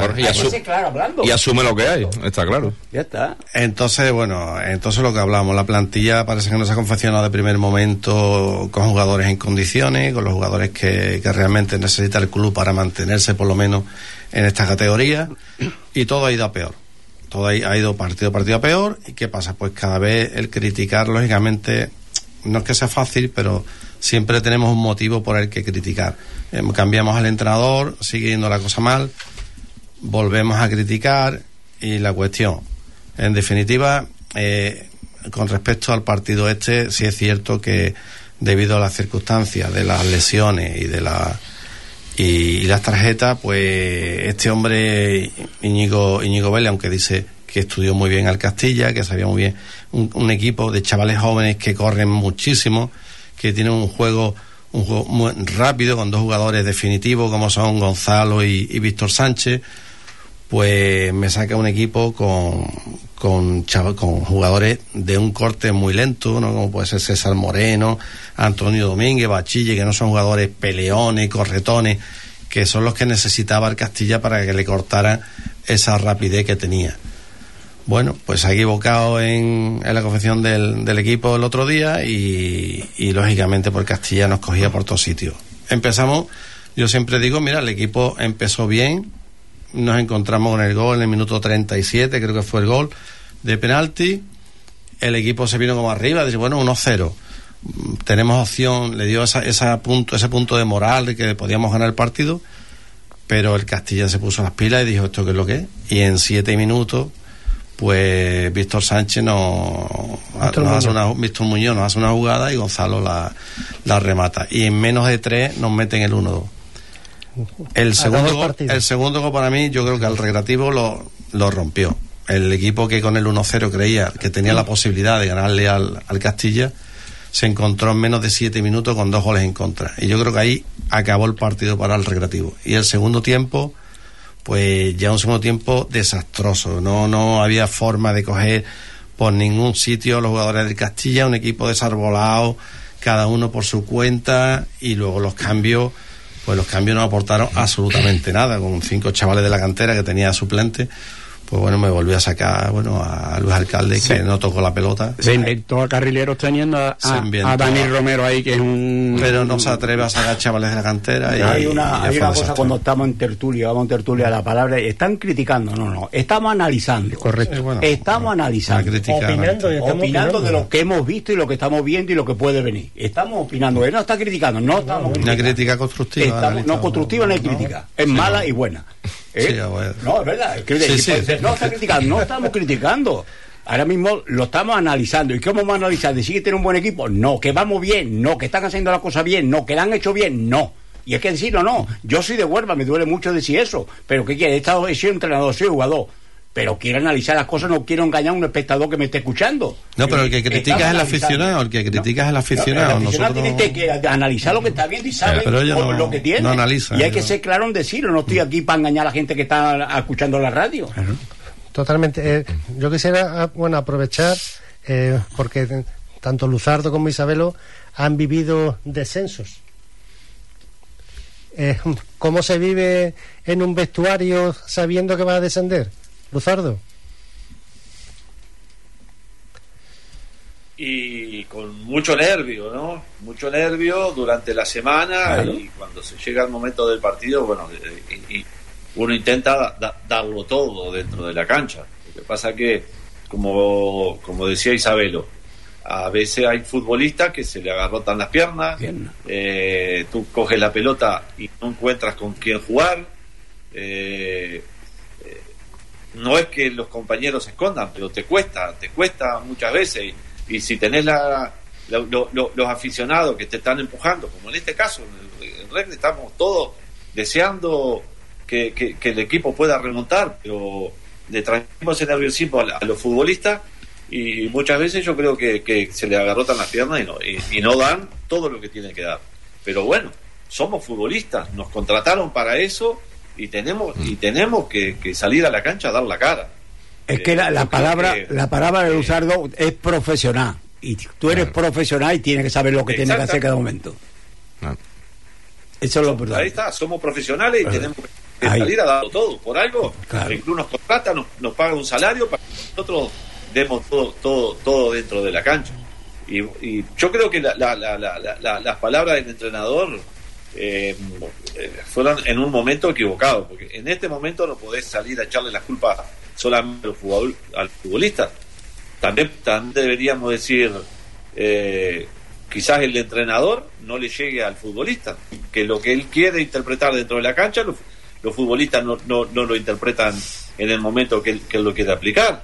Y asume lo que hay, está claro. Ya está. Entonces lo que hablamos, la plantilla parece que no se ha confeccionado de primer momento con jugadores en condiciones, con los jugadores que realmente necesita el club para mantenerse por lo menos en esta categoría, y todo ha ido a peor. Todo ha ido partido a peor. ¿Y qué pasa? Pues cada vez el criticar, lógicamente, no es que sea fácil, pero siempre tenemos un motivo por el que criticar. Cambiamos al entrenador, sigue yendo la cosa mal, volvemos a criticar, y la cuestión, en definitiva, con respecto al partido sí es cierto que debido a las circunstancias de las lesiones y las tarjetas, pues este hombre Íñigo Vélez, aunque dice que estudió muy bien al Castilla, que sabía muy bien un equipo de chavales jóvenes que corren muchísimo, que tienen un juego muy rápido, con 2 jugadores definitivos como son Gonzalo y Víctor Sánchez, pues me saca un equipo con jugadores de un corte muy lento, ¿no? Como puede ser César Moreno, Antonio Domínguez, Bachille, que no son jugadores peleones, corretones, que son los que necesitaba el Castilla para que le cortaran esa rapidez que tenía. Bueno, pues se ha equivocado en la confección del equipo el otro día, y lógicamente por Castilla nos cogía por todos sitios. Empezamos, yo siempre digo, mira, el equipo empezó bien, nos encontramos con el gol en el minuto 37, creo que fue el gol de penalti, el equipo se vino como arriba, dice, bueno, 1-0, tenemos opción, le dio ese punto de moral de que podíamos ganar el partido, pero el Castilla se puso las pilas y dijo, ¿esto qué es lo que es? Y en 7 minutos, pues Víctor Sánchez Víctor Muñoz nos hace una jugada y Gonzalo la remata, y en menos de 3 nos meten el 1-2. El segundo gol para mí, yo creo que al Recreativo lo rompió. El equipo que con el 1-0 creía que tenía la posibilidad de ganarle al Castilla, se encontró en menos de 7 minutos con 2 goles en contra, y yo creo que ahí acabó el partido para el Recreativo. Y el segundo tiempo, pues ya un segundo tiempo desastroso, no había forma de coger por ningún sitio los jugadores del Castilla, un equipo desarbolado, cada uno por su cuenta, y luego los cambios no aportaron absolutamente nada, con 5 chavales de la cantera que tenía suplente, pues bueno, me volvió a sacar, bueno, a Luis Alcalde, que no tocó la pelota. Se inventó a carrileros teniendo a Dani Romero ahí, que es un... Pero no se atreve a sacar chavales de la cantera. Hay una cosa cuando estamos en tertulia, vamos en tertulia, la palabra, están criticando, no, estamos analizando. Correcto. Bueno, estamos analizando. Opinando de lo que hemos visto y lo que estamos viendo y lo que puede venir. Estamos opinando, él no está criticando, no estamos criticando. Una crítica constructiva. No constructiva, no hay crítica, es mala y buena. Sí, bueno. No, es verdad. No está criticando, no estamos criticando. Ahora mismo lo estamos analizando. ¿Y cómo vamos a analizar? ¿De si que tiene un buen equipo? No. ¿Que vamos bien? No. ¿Que están haciendo la cosa bien? No. ¿Que la han hecho bien? No. Y hay que decirlo, no. Yo soy de Huelva, me duele mucho decir eso. Pero ¿qué quiere? He sido entrenador, soy jugador. Pero quiero analizar las cosas, no quiero engañar a un espectador que me esté escuchando. No, pero el que critica es el aficionado. El que critica es el aficionado. El aficionado tiene que analizar lo que está viendo y sabe lo que tiene. No analiza. Y hay que ser claro en decirlo. No estoy aquí para engañar a la gente que está escuchando la radio. Totalmente. Yo quisiera aprovechar, porque tanto Luzardo como Isabelo han vivido descensos. ¿Cómo se vive en un vestuario sabiendo que va a descender? Luzardo. Y con mucho nervio, ¿no? Mucho nervio durante la semana, claro. Y cuando se llega el momento del partido, bueno, y uno intenta darlo todo dentro de la cancha. Lo que pasa que, como decía Isabelo, a veces hay futbolistas que se le agarrotan las piernas, tú coges la pelota y no encuentras con quién jugar. No es que los compañeros se escondan, pero te cuesta muchas veces. Y si tenés los aficionados que te están empujando, como en este caso, en Recre estamos todos deseando que el equipo pueda remontar, pero le transmitimos ese nerviosismo a los futbolistas y muchas veces yo creo que se le agarrotan las piernas y no dan todo lo que tienen que dar. Pero bueno, somos futbolistas, nos contrataron para eso y tenemos que salir a la cancha a dar la cara. Es que la palabra de Luzardo es profesional, y tú eres profesional y tienes que saber lo que tienes que hacer cada momento. Eso es lo importante. Ahí está, somos profesionales y tenemos que salir a darlo todo. Por algo, el club nos contrata, nos paga un salario para que nosotros demos todo dentro de la cancha. Y yo creo que las palabras del entrenador fueron en un momento equivocado, porque en este momento no podés salir a echarle la culpa solamente al futbolista. También deberíamos decir, quizás el entrenador no le llegue al futbolista, que lo que él quiere interpretar dentro de la cancha, los futbolistas no lo interpretan en el momento que él lo quiere aplicar.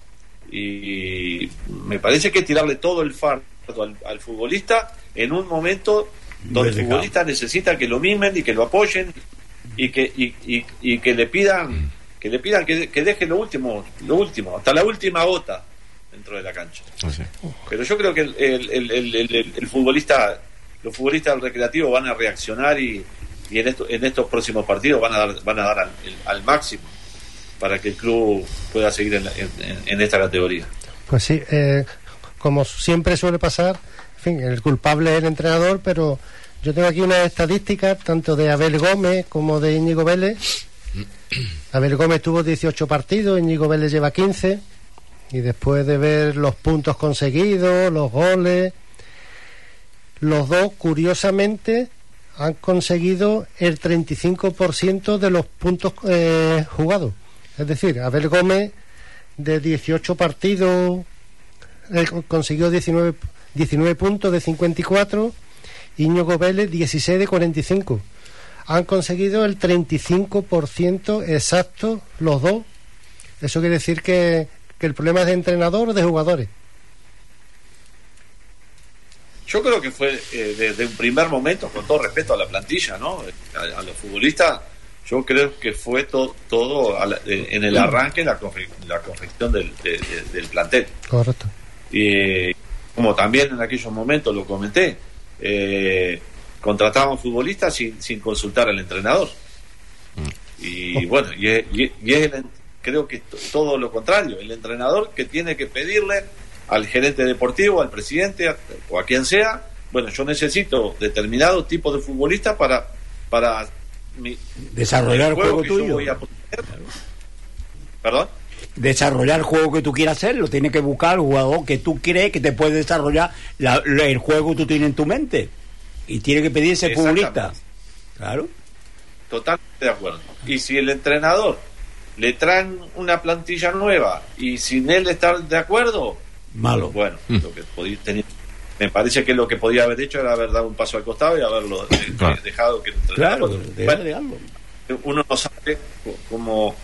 Y me parece que tirarle todo el fardo al futbolista en un momento donde el futbolista necesita que lo mimen y que lo apoyen y que le pidan que deje lo último, hasta la última gota dentro de la cancha. Pero yo creo que el futbolista, los futbolistas del Recreativo van a reaccionar y en estos próximos partidos van a dar al máximo para que el club pueda seguir en esta categoría. Pues sí, como siempre suele pasar, en fin, el culpable es el entrenador, pero yo tengo aquí unas estadísticas tanto de Abel Gómez como de Íñigo Vélez. Abel Gómez tuvo 18 partidos, Íñigo Vélez lleva 15, y después de ver los puntos conseguidos, los goles, los dos curiosamente han conseguido el 35% de los puntos jugados. Es decir, Abel Gómez de 18 partidos consiguió 19 puntos de 54, Íñigo Vélez 16 de 45. Han conseguido el 35% exacto los dos. Eso quiere decir que el problema es de entrenador o de jugadores. Yo creo que fue desde un primer momento, con todo respeto a la plantilla, ¿no? A los futbolistas, yo creo que fue todo en el arranque la confección del plantel. Correcto. Y como también en aquellos momentos lo comenté, contrataban futbolistas sin consultar al entrenador. Y bueno, creo que todo lo contrario, el entrenador que tiene que pedirle al gerente deportivo, al presidente o a quien sea, bueno, yo necesito determinado tipo de futbolista para desarrollar el juego que tuyo. Yo voy a poner. ¿Perdón? desarrollar el juego que tú quieras hacer, lo tienes que buscar al jugador que tú crees que te puede desarrollar el juego que tú tienes en tu mente. Y tiene que pedir ese futbolista. Claro. Totalmente de acuerdo. Y si el entrenador le traen una plantilla nueva y sin él estar de acuerdo, malo. Bueno, lo que podía tener, me parece que lo que podía haber hecho era haber dado un paso al costado y haberlo dejado que el entrenador. Claro, uno no sabe cómo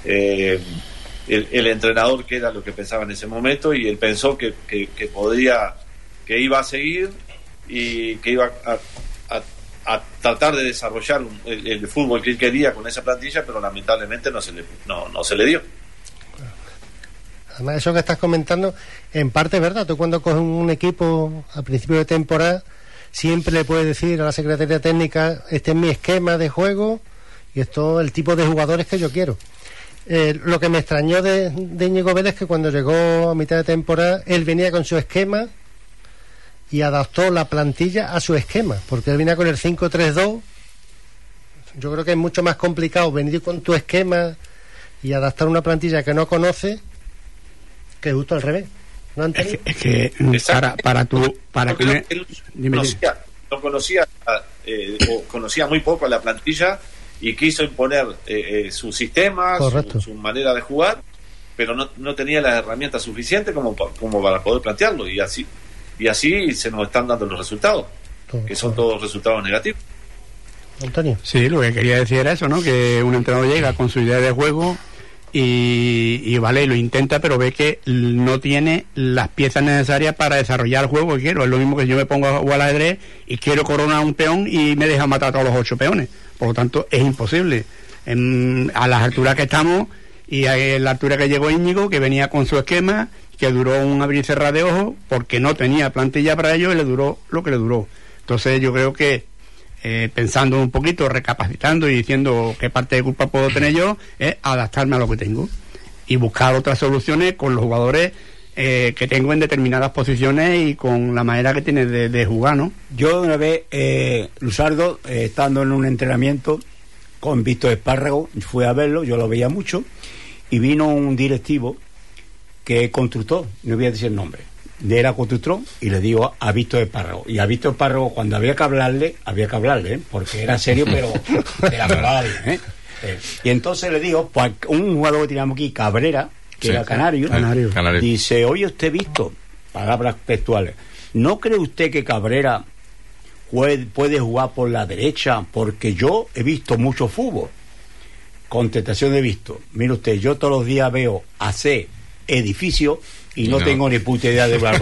el entrenador que era lo que pensaba en ese momento, y él pensó que iba a seguir y que iba a tratar de desarrollar el fútbol que él quería con esa plantilla, pero lamentablemente no se le dio. Además, eso que estás comentando, en parte es verdad. Tú cuando coges un equipo a principio de temporada, siempre le puedes decir a la Secretaría Técnica: este es mi esquema de juego y esto es el tipo de jugadores que yo quiero. Lo que me extrañó de Íñigo Vélez es que cuando llegó a mitad de temporada, él venía con su esquema y adaptó la plantilla a su esquema, porque él venía con el 5-3-2. Yo creo que es mucho más complicado venir con tu esquema y adaptar una plantilla que no conoce, que justo al revés. ¿No, Antonio? Es que no conocía o conocía muy poco a la plantilla y quiso imponer su sistema, su manera de jugar, pero no tenía las herramientas suficientes como para poder plantearlo, y así se nos están dando los resultados, que son todos resultados negativos. Antonio. Sí, lo que quería decir era eso, ¿no? Que un entrenador llega con su idea de juego y vale, lo intenta, pero ve que no tiene las piezas necesarias para desarrollar el juego que quiero. Es lo mismo que yo me pongo a jugar al ajedrez y quiero coronar un peón y me deja matar a todos los 8 peones. Por lo tanto, es imposible. A las alturas que estamos y a la altura que llegó Íñigo, que venía con su esquema, que duró un abrir y cerrar de ojos, porque no tenía plantilla para ello y le duró lo que le duró. Entonces yo creo que pensando un poquito, recapacitando y diciendo qué parte de culpa puedo tener yo, es adaptarme a lo que tengo y buscar otras soluciones con los jugadores que tengo en determinadas posiciones y con la manera que tiene de jugar, ¿no? Yo una vez, Luzardo, estando en un entrenamiento con Víctor Espárrago, fui a verlo, yo lo veía mucho, y vino un directivo que es constructor, no voy a decir el nombre, era constructor, y le digo a Víctor Espárrago, y a Víctor Espárrago cuando había que hablarle, porque era serio, pero de la verdad, y entonces le digo, pues un jugador que teníamos aquí, Cabrera, que era canario, dice: oye, usted visto, palabras textuales, ¿no cree usted que Cabrera puede jugar por la derecha? Porque yo he visto mucho fútbol. Contestación de visto: mire usted, yo todos los días veo hacer edificios y no tengo ni puta idea de hablar.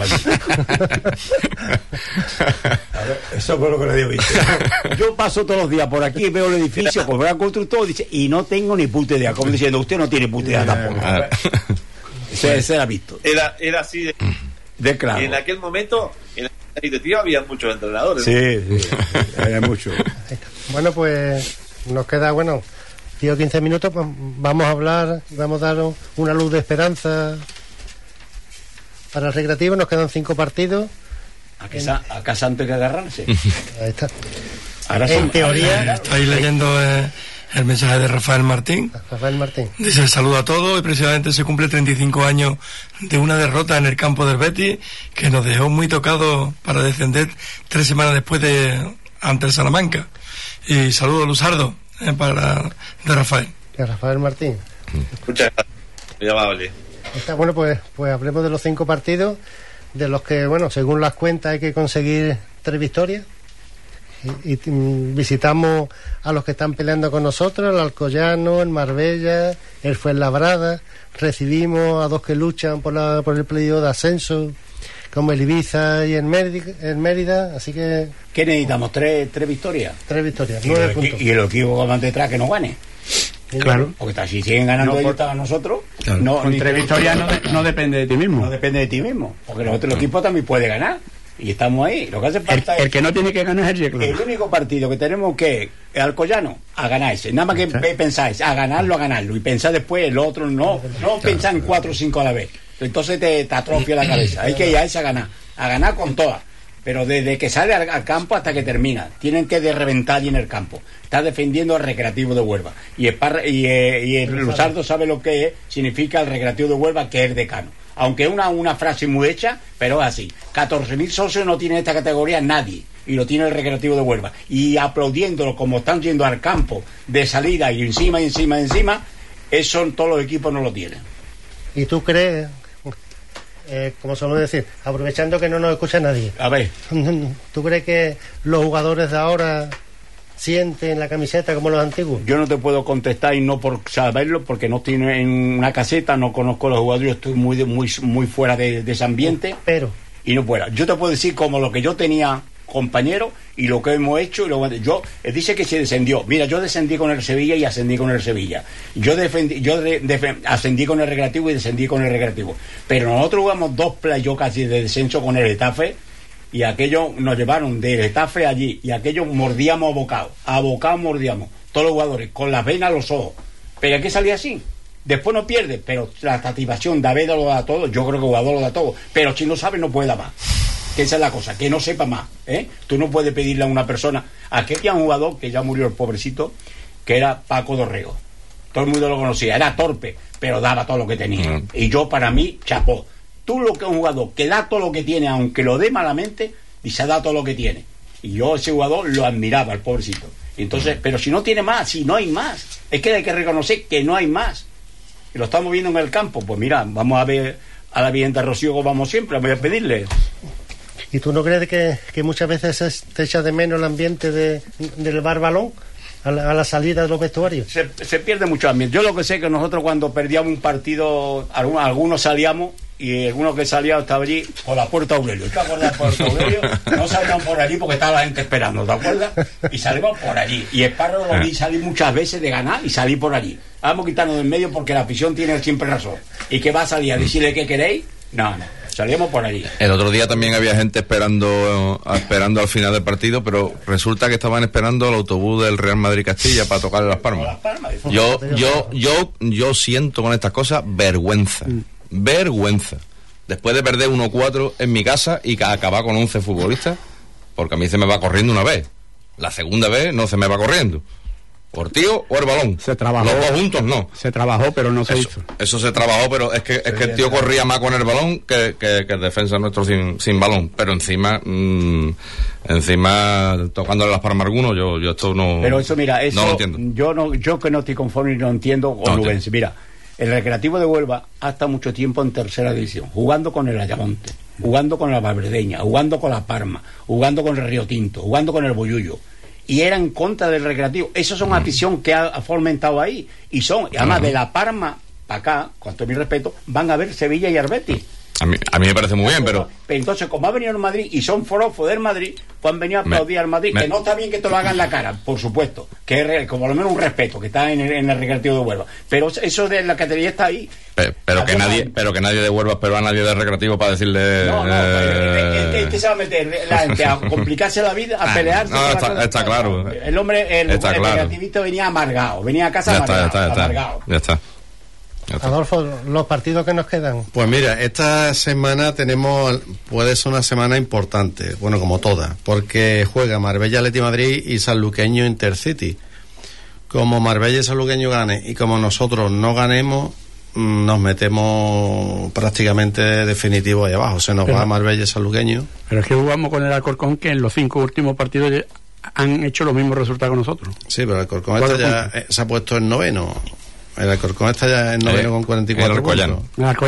Eso fue lo que le digo, ¿viste? Yo paso todos los días por aquí y veo el edificio, pues veo al constructor, dice, y no tengo ni puta idea, como diciendo, usted no tiene puta idea tampoco. Ese era visto. Era así de claro. Y en aquel momento, en la directiva había muchos entrenadores. Sí, había muchos. Bueno, pues nos queda, 10 o 15 minutos, pues vamos a hablar, vamos a dar una luz de esperanza para el Recreativo. Nos quedan 5 partidos. Acá santo hay que agarrarse. Ahí está. Ahora en teoría. Estáis leyendo el mensaje de Rafael Martín. Dice: saludo a todos, y precisamente se cumple 35 años de una derrota en el campo del Betis, que nos dejó muy tocados para descender 3 semanas después ante el Salamanca. Y saludo a Luzardo de Rafael. De Rafael Martín. Muchas gracias, muy amable. Bueno, pues hablemos de los 5 partidos, de los que, según las cuentas, hay que conseguir 3 victorias. Y visitamos a los que están peleando con nosotros: el Alcoyano, el Marbella, el Fuenlabrada. Recibimos a 2 que luchan por el playoff de ascenso, como el Ibiza y el Mérida. Así que... ¿Qué necesitamos? ¿3 victorias? 3 victorias, 9 puntos. Y el equipo que van detrás que no gane. Claro. Porque si siguen ganando ellos a nosotros, claro. Con 3 victorias no depende de ti mismo. No depende de ti mismo, porque el otro equipo también puede ganar. Y estamos ahí. Lo que hace falta el que no tiene que ganar es el Yecla. El único partido que tenemos que el Alcoyano, a ganarse. Nada más que pensáis, a ganarlo. Y pensar después el otro, no pensar en 4 o 5 a la vez. Entonces te atrofia la cabeza. Hay que ir a ese a ganar con todas. pero desde que sale al campo hasta que termina, tienen que reventar allí en el campo. Está defendiendo al Recreativo de Huelva. Y el Luzardo sabe lo que significa el Recreativo de Huelva, que es decano. Aunque es una frase muy hecha, pero es así. 14.000 socios no tiene esta categoría nadie, y lo tiene el Recreativo de Huelva. Y aplaudiéndolo como están yendo al campo de salida y encima, eso todos los equipos no lo tienen. ¿Y tú crees, como solemos decir, aprovechando que no nos escucha nadie, a ver, ¿tú crees que los jugadores de ahora sienten la camiseta como los antiguos? Yo no te puedo contestar, y no por saberlo, porque no estoy en una caseta, no conozco a los jugadores, estoy muy fuera de ese ambiente, y no fuera. Yo te puedo decir como lo que yo tenía compañero y lo que hemos hecho. Yo dice que se descendió. Mira, yo descendí con el Sevilla y ascendí con el Sevilla. Yo ascendí con el Recreativo y descendí con el Recreativo. Pero nosotros jugamos 2 playoffs casi de descenso con el Getafe, y aquello nos llevaron del Getafe allí, y aquello mordíamos a bocado mordíamos, todos los jugadores, con las venas a los ojos. Pero hay que salir así. Después no pierde, pero la satisfacción de Aveda lo da todo. Yo creo que el jugador lo da todo, pero si no sabe no puede dar más. Que esa es la cosa, que no sepa más, ¿eh? Tú no puedes pedirle a una persona. Aquí había un jugador que ya murió, el pobrecito, que era Paco Dorrego. Todo el mundo lo conocía, era torpe, pero daba todo lo que tenía. Y yo, para mí, chapó. Tú lo que es un jugador que da todo lo que tiene, aunque lo dé malamente, y se da todo lo que tiene. Y yo ese jugador lo admiraba, el pobrecito. Entonces, pero si no tiene más, si no hay más, es que hay que reconocer que no hay más. Y lo estamos viendo en el campo. Pues mira, vamos a ver a la Virgen de Rocío como vamos siempre, voy a pedirle. ¿Y tú no crees que muchas veces te echa de menos el ambiente del bar balón a la salida de los vestuarios? Se pierde mucho ambiente. Yo lo que sé es que nosotros cuando perdíamos un partido, algunos salíamos, y algunos que salían estaba allí por la Puerta Aurelio. ¿Te acuerdas de la Puerta Aurelio? No salíamos por allí porque estaba la gente esperando, ¿te acuerdas? Y salimos por allí. Y Esparro lo vi salir muchas veces de ganar y salí por allí. Vamos a quitarnos del medio porque la afición tiene siempre razón. ¿Y qué va a salir? ¿A decirle qué queréis? No. Salíamos por allí. El otro día también había gente esperando al final del partido, pero resulta que estaban esperando el autobús del Real Madrid Castilla para tocarle Las Palmas. Yo siento con estas cosas vergüenza. Después de perder 1-4 en mi casa y acabar con 11 futbolistas, porque a mí se me va corriendo una vez. La segunda vez no se me va corriendo. ¿O el tío o el balón? Se trabajó. Los dos juntos no. Se trabajó, pero no se hizo. Eso se trabajó, pero es que el tío corría más con el balón que el defensa nuestro sin balón. Pero encima tocándole las palmas a alguno, yo esto no. Pero eso, mira, eso no lo entiendo. Yo que no estoy conforme y no entiendo con Lubense. Mira, el Recreativo de Huelva ha estado mucho tiempo en tercera división, jugando con el Ayamonte, jugando con la Valverdeña, jugando con la Parma, jugando con el Río Tinto, jugando con el Boyullo. Y era en contra del Recreativo. Esos son afición que ha fomentado ahí. Y además de La Parma para acá, con todo mi respeto, van a ver Sevilla y Arbeti. A mí me parece muy bien, pero entonces, como ha venido el Madrid y son forofos del Madrid, pues han venido a aplaudir al Madrid. Que no está bien que te lo hagan en la cara, por supuesto, que es como lo menos un respeto, que está en el Recreativo de Huelva. Pero eso de la categoría está ahí. Pero que nadie de Huelva espera a nadie del Recreativo para decirle. ¿Qué se va a meter la gente? A complicarse la vida, a pelearse. No, está claro. El hombre, el recreativista venía amargado, venía a casa amargado. Ya está. Adolfo, los partidos que nos quedan. Pues mira, esta semana puede ser una semana importante, bueno, como todas, porque juega Marbella Atleti Madrid y Sanluqueño Intercity. Como Marbella y Sanluqueño gane y como nosotros no ganemos, nos metemos prácticamente definitivo ahí abajo. Se nos va Marbella y Sanluqueño. Pero es que jugamos con el Alcorcón, que en los 5 últimos partidos han hecho los mismos resultados que nosotros. Sí, pero el Alcorcón ya se ha puesto en noveno. El Alcorcón está ya en noveno con 44 puntos.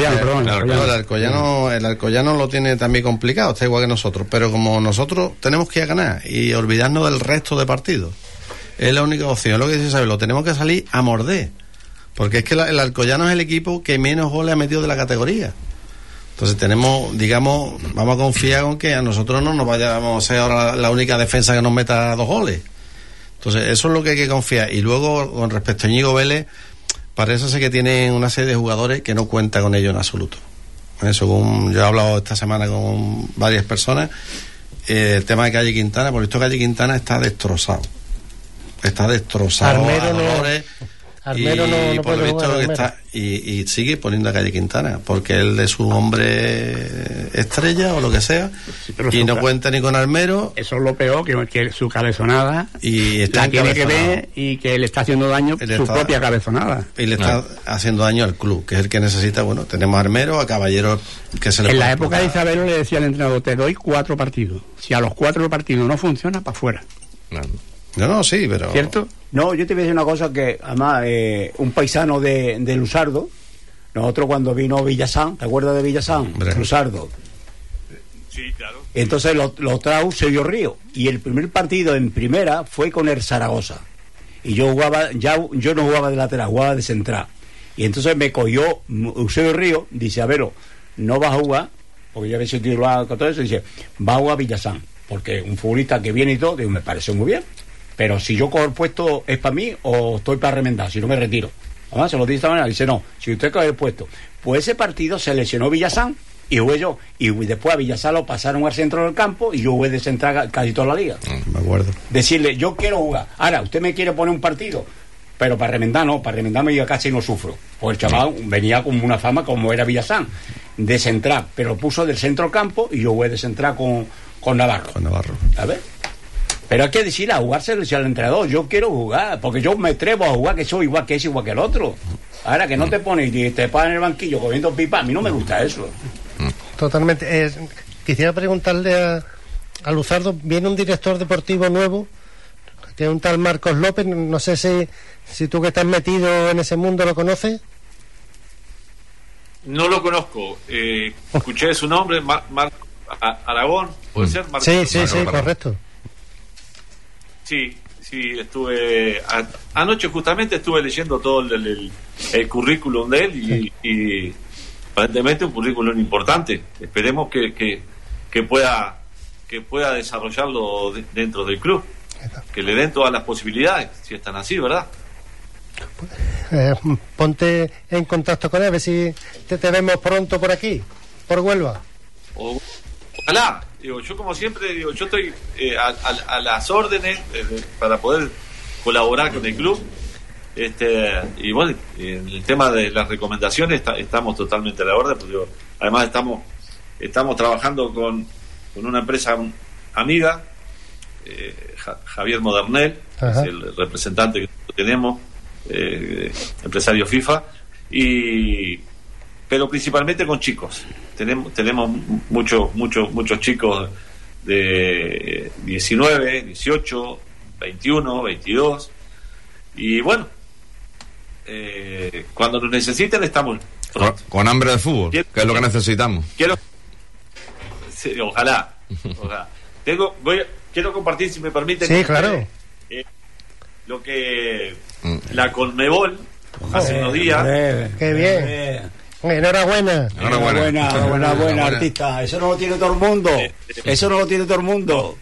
El Alcoyano lo tiene también complicado, está igual que nosotros, pero como nosotros tenemos que ir a ganar y olvidarnos del resto de partidos, es la única opción, es lo que dice Isabel, lo tenemos que salir a morder, porque es que el Alcoyano es el equipo que menos goles ha metido de la categoría. Entonces vamos a confiar con que a nosotros no nos vayamos a ser ahora la única defensa que nos meta 2 goles. Entonces eso es lo que hay que confiar. Y luego, con respecto a Íñigo Vélez, parece ser que tienen una serie de jugadores que no cuentan con ellos en absoluto. Según yo he hablado esta semana con varias personas, el tema de Calle Quintana, por visto Calle Quintana está destrozado. Está destrozado. Armero y no por lo puede visto jugar, que está y sigue poniendo a Calle Quintana porque él es un hombre estrella o lo que sea, y no cuenta ni con Armero. Eso es lo peor, que su cabezonada y está la tiene que ver, y que le está haciendo daño propia cabezonada, y le está haciendo daño al club, que es el que necesita. Bueno, tenemos a Armero, a Caballero, que se le en la época de Isabelo le decía al entrenador: te doy 4 partidos, si a los 4 partidos no funciona, para afuera. No, sí, pero... ¿Cierto? No, yo te voy a decir una cosa que, además, un paisano de Lusardo, nosotros cuando vino Villasán, ¿te acuerdas de Villasán? Lusardo. Sí, claro. Entonces lo trajo Sergio Río, y el primer partido en primera fue con el Zaragoza. Y yo no jugaba de lateral, jugaba de central. Y entonces me cogió Eusebio Río, dice: a ver, no vas a jugar, porque yo había sido titular con todo eso, dice: va a jugar Villasán, porque un futbolista que viene y todo, digo, me parece muy bien. Pero si yo cojo el puesto, ¿es para mí o estoy para remendar? Si no, me retiro. Además, se lo dice de esta manera. Dice: no, si usted coge el puesto. Pues ese partido se lesionó Villasán y jugué yo. Y después a Villasán lo pasaron al centro del campo y yo jugué de central casi toda la liga. Me acuerdo. Decirle: yo quiero jugar. Ahora, usted me quiere poner un partido, pero para remendar no. Para remendar yo casi no sufro. Pues el chaval venía con una fama como era Villasán, de central, pero lo puso del centro del campo y yo jugué de central con Navarro. Con Navarro. A ver. Pero hay que decirle a jugarse al entrenador: yo quiero jugar, porque yo me atrevo a jugar, que soy igual que ese, igual que el otro. Ahora que no te pones y te paras en el banquillo comiendo pipa, a mí no me gusta eso. Totalmente. Quisiera preguntarle a Luzardo: viene un director deportivo nuevo, que es un tal Marcos López, no sé si tú que estás metido en ese mundo lo conoces. No lo conozco, escuché su nombre, Marco Aragón, ¿puede ser? Sí, correcto. Sí, estuve anoche justamente estuve leyendo todo el currículum de él y aparentemente un currículum importante. Esperemos que pueda desarrollarlo dentro del club, que le den todas las posibilidades, si están así, ¿verdad? Ponte en contacto con él, a ver si te vemos pronto por aquí, por Huelva. Ojalá. Yo como siempre yo estoy a las órdenes para poder colaborar con el club, y bueno, en el tema de las recomendaciones estamos totalmente a la orden, porque además estamos trabajando con una empresa amiga, Javier Modernel, que es el representante que tenemos, empresario FIFA, pero principalmente con chicos. Tenemos muchos chicos de 19, 18, 21, 22, y bueno, cuando nos necesiten estamos con hambre de fútbol, que es lo que necesitamos. Ojalá. Quiero compartir, si me permiten. Sí, claro. Lo que la Conmebol hace unos días. Qué bien. Enhorabuena, artista. Eso no lo tiene todo el mundo. Eso no lo tiene todo el mundo.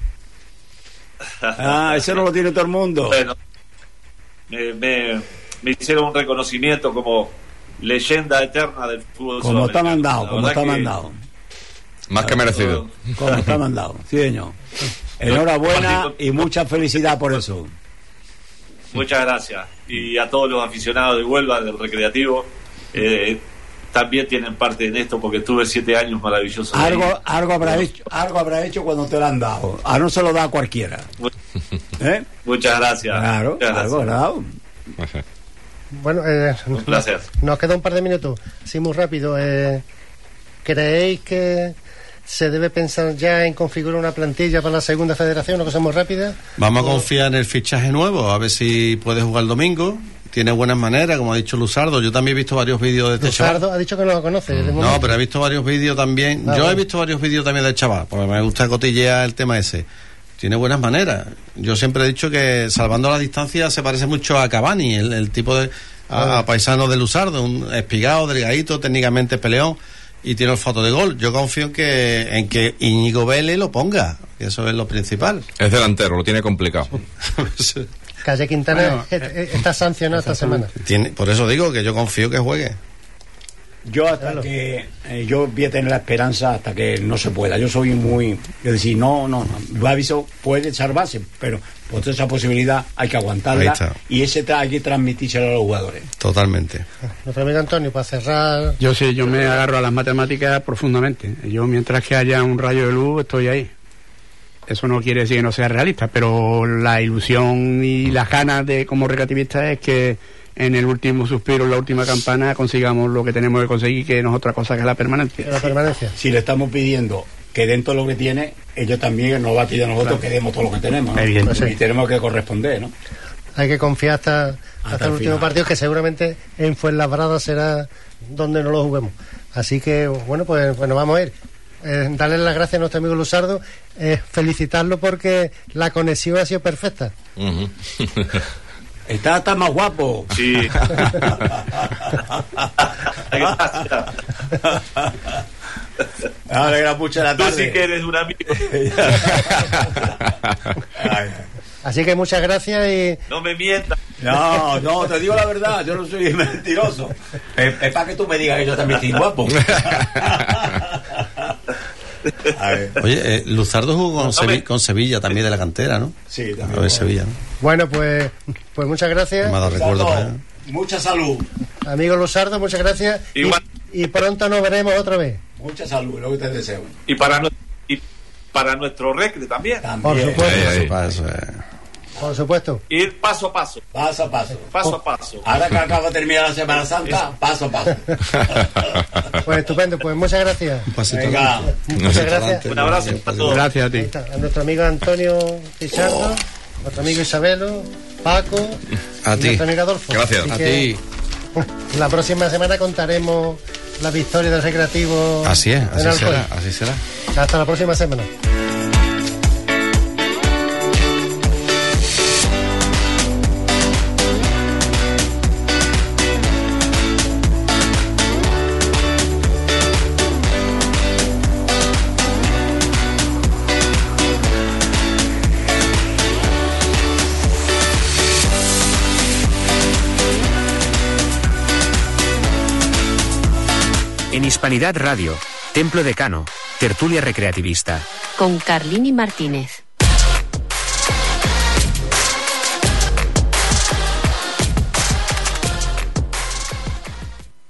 Eso no lo tiene todo el mundo. Bueno, me hicieron un reconocimiento como leyenda eterna del fútbol. Como está mandado. Más que merecido. Como está mandado. Sí, señor. Enhorabuena y mucha felicidad por eso. Muchas gracias. Y a todos los aficionados de Huelva, del Recreativo, también tienen parte en esto, porque tuve 7 años maravillosos. Algo habrá hecho cuando te lo han dado. No se lo da a cualquiera. Muchas gracias. Claro, muchas gracias. Algo dado. Bueno, un placer. Nos queda un par de minutos, así muy rápido. ¿Creéis que se debe pensar ya en configurar una plantilla para la segunda federación, una cosa muy rápida? Vamos a confiar en el fichaje nuevo, a ver si puede jugar el domingo. Tiene buenas maneras, como ha dicho Luzardo. Yo también he visto varios vídeos de este chaval. Luzardo ha dicho que no lo conoce. No, pero he visto varios vídeos también. Yo he visto varios vídeos también del chaval, porque me gusta cotillear el tema ese. Tiene buenas maneras. Yo siempre he dicho que, salvando la distancia, se parece mucho a Cavani, el tipo de a paisano de Luzardo, un espigado, delgadito, técnicamente peleón, y tiene olfato de gol. Yo confío en que Íñigo Vélez lo ponga, que eso es lo principal. Es delantero, lo tiene complicado. Calle Quintana está sancionado esta semana. Por eso digo que yo confío que juegue. Yo hasta que yo voy a tener la esperanza hasta que no se pueda. Yo soy muy, yo decir, no, lo aviso, puede salvarse, pero por toda esa posibilidad hay que aguantarla y ese hay que transmitírselo a los jugadores. Totalmente. Nuestro amigo Antonio, para cerrar. Yo me agarro a las matemáticas profundamente. Yo, mientras que haya un rayo de luz, estoy ahí. Eso no quiere decir que no sea realista, pero la ilusión y las ganas de como recreativista es que en el último suspiro, en la última campana, consigamos lo que tenemos que conseguir, que no es otra cosa que la permanencia. Si le estamos pidiendo que den todo lo que tiene, ellos también nos va a pedir a nosotros que demos todo lo que tenemos, ¿no? Y tenemos que corresponder, ¿no? Hay que confiar hasta el último partido, que seguramente en Fuenlabrada será donde no lo juguemos. Así que, bueno, vamos a ir. Darle las gracias a nuestro amigo Luzardo, felicitarlo porque la conexión ha sido perfecta. Está más guapo. Sí. Alegra mucho la tarde. Tú sí que eres un amigo. Así que muchas gracias y... No me mientas. No, te digo la verdad, yo no soy mentiroso. Es para que tú me digas que yo también estoy guapo. Oye, Luzardo jugó con Sevilla también de la cantera, ¿no? Sí, también. De Sevilla, ¿no? Bueno, pues muchas gracias. Me ha dado recuerdo para allá. Mucha salud. Amigo Luzardo, muchas gracias. Igual. Y pronto nos veremos otra vez. Mucha salud, lo que te deseo. Y para nuestro recre también. Por supuesto. Eso es. Por supuesto. Ir paso a paso. Paso a paso. Paso a paso. Ahora que acaba de terminar la Semana Santa, paso a paso. Pues estupendo, pues muchas gracias. Un pasito. Venga. Muchas gracias. Un abrazo a todos. Gracias a ti. A nuestro amigo Antonio Pichardo, nuestro amigo Isabelo, Paco, A y ti. nuestro amigo Adolfo. Gracias. Así A que ti. la próxima semana contaremos la victoria del Recreativo. Así es, en así Alcoy. será, así será. Hasta la próxima semana. En Hispanidad Radio, Templo de Cano, tertulia recreativista. Con Carlini Martínez.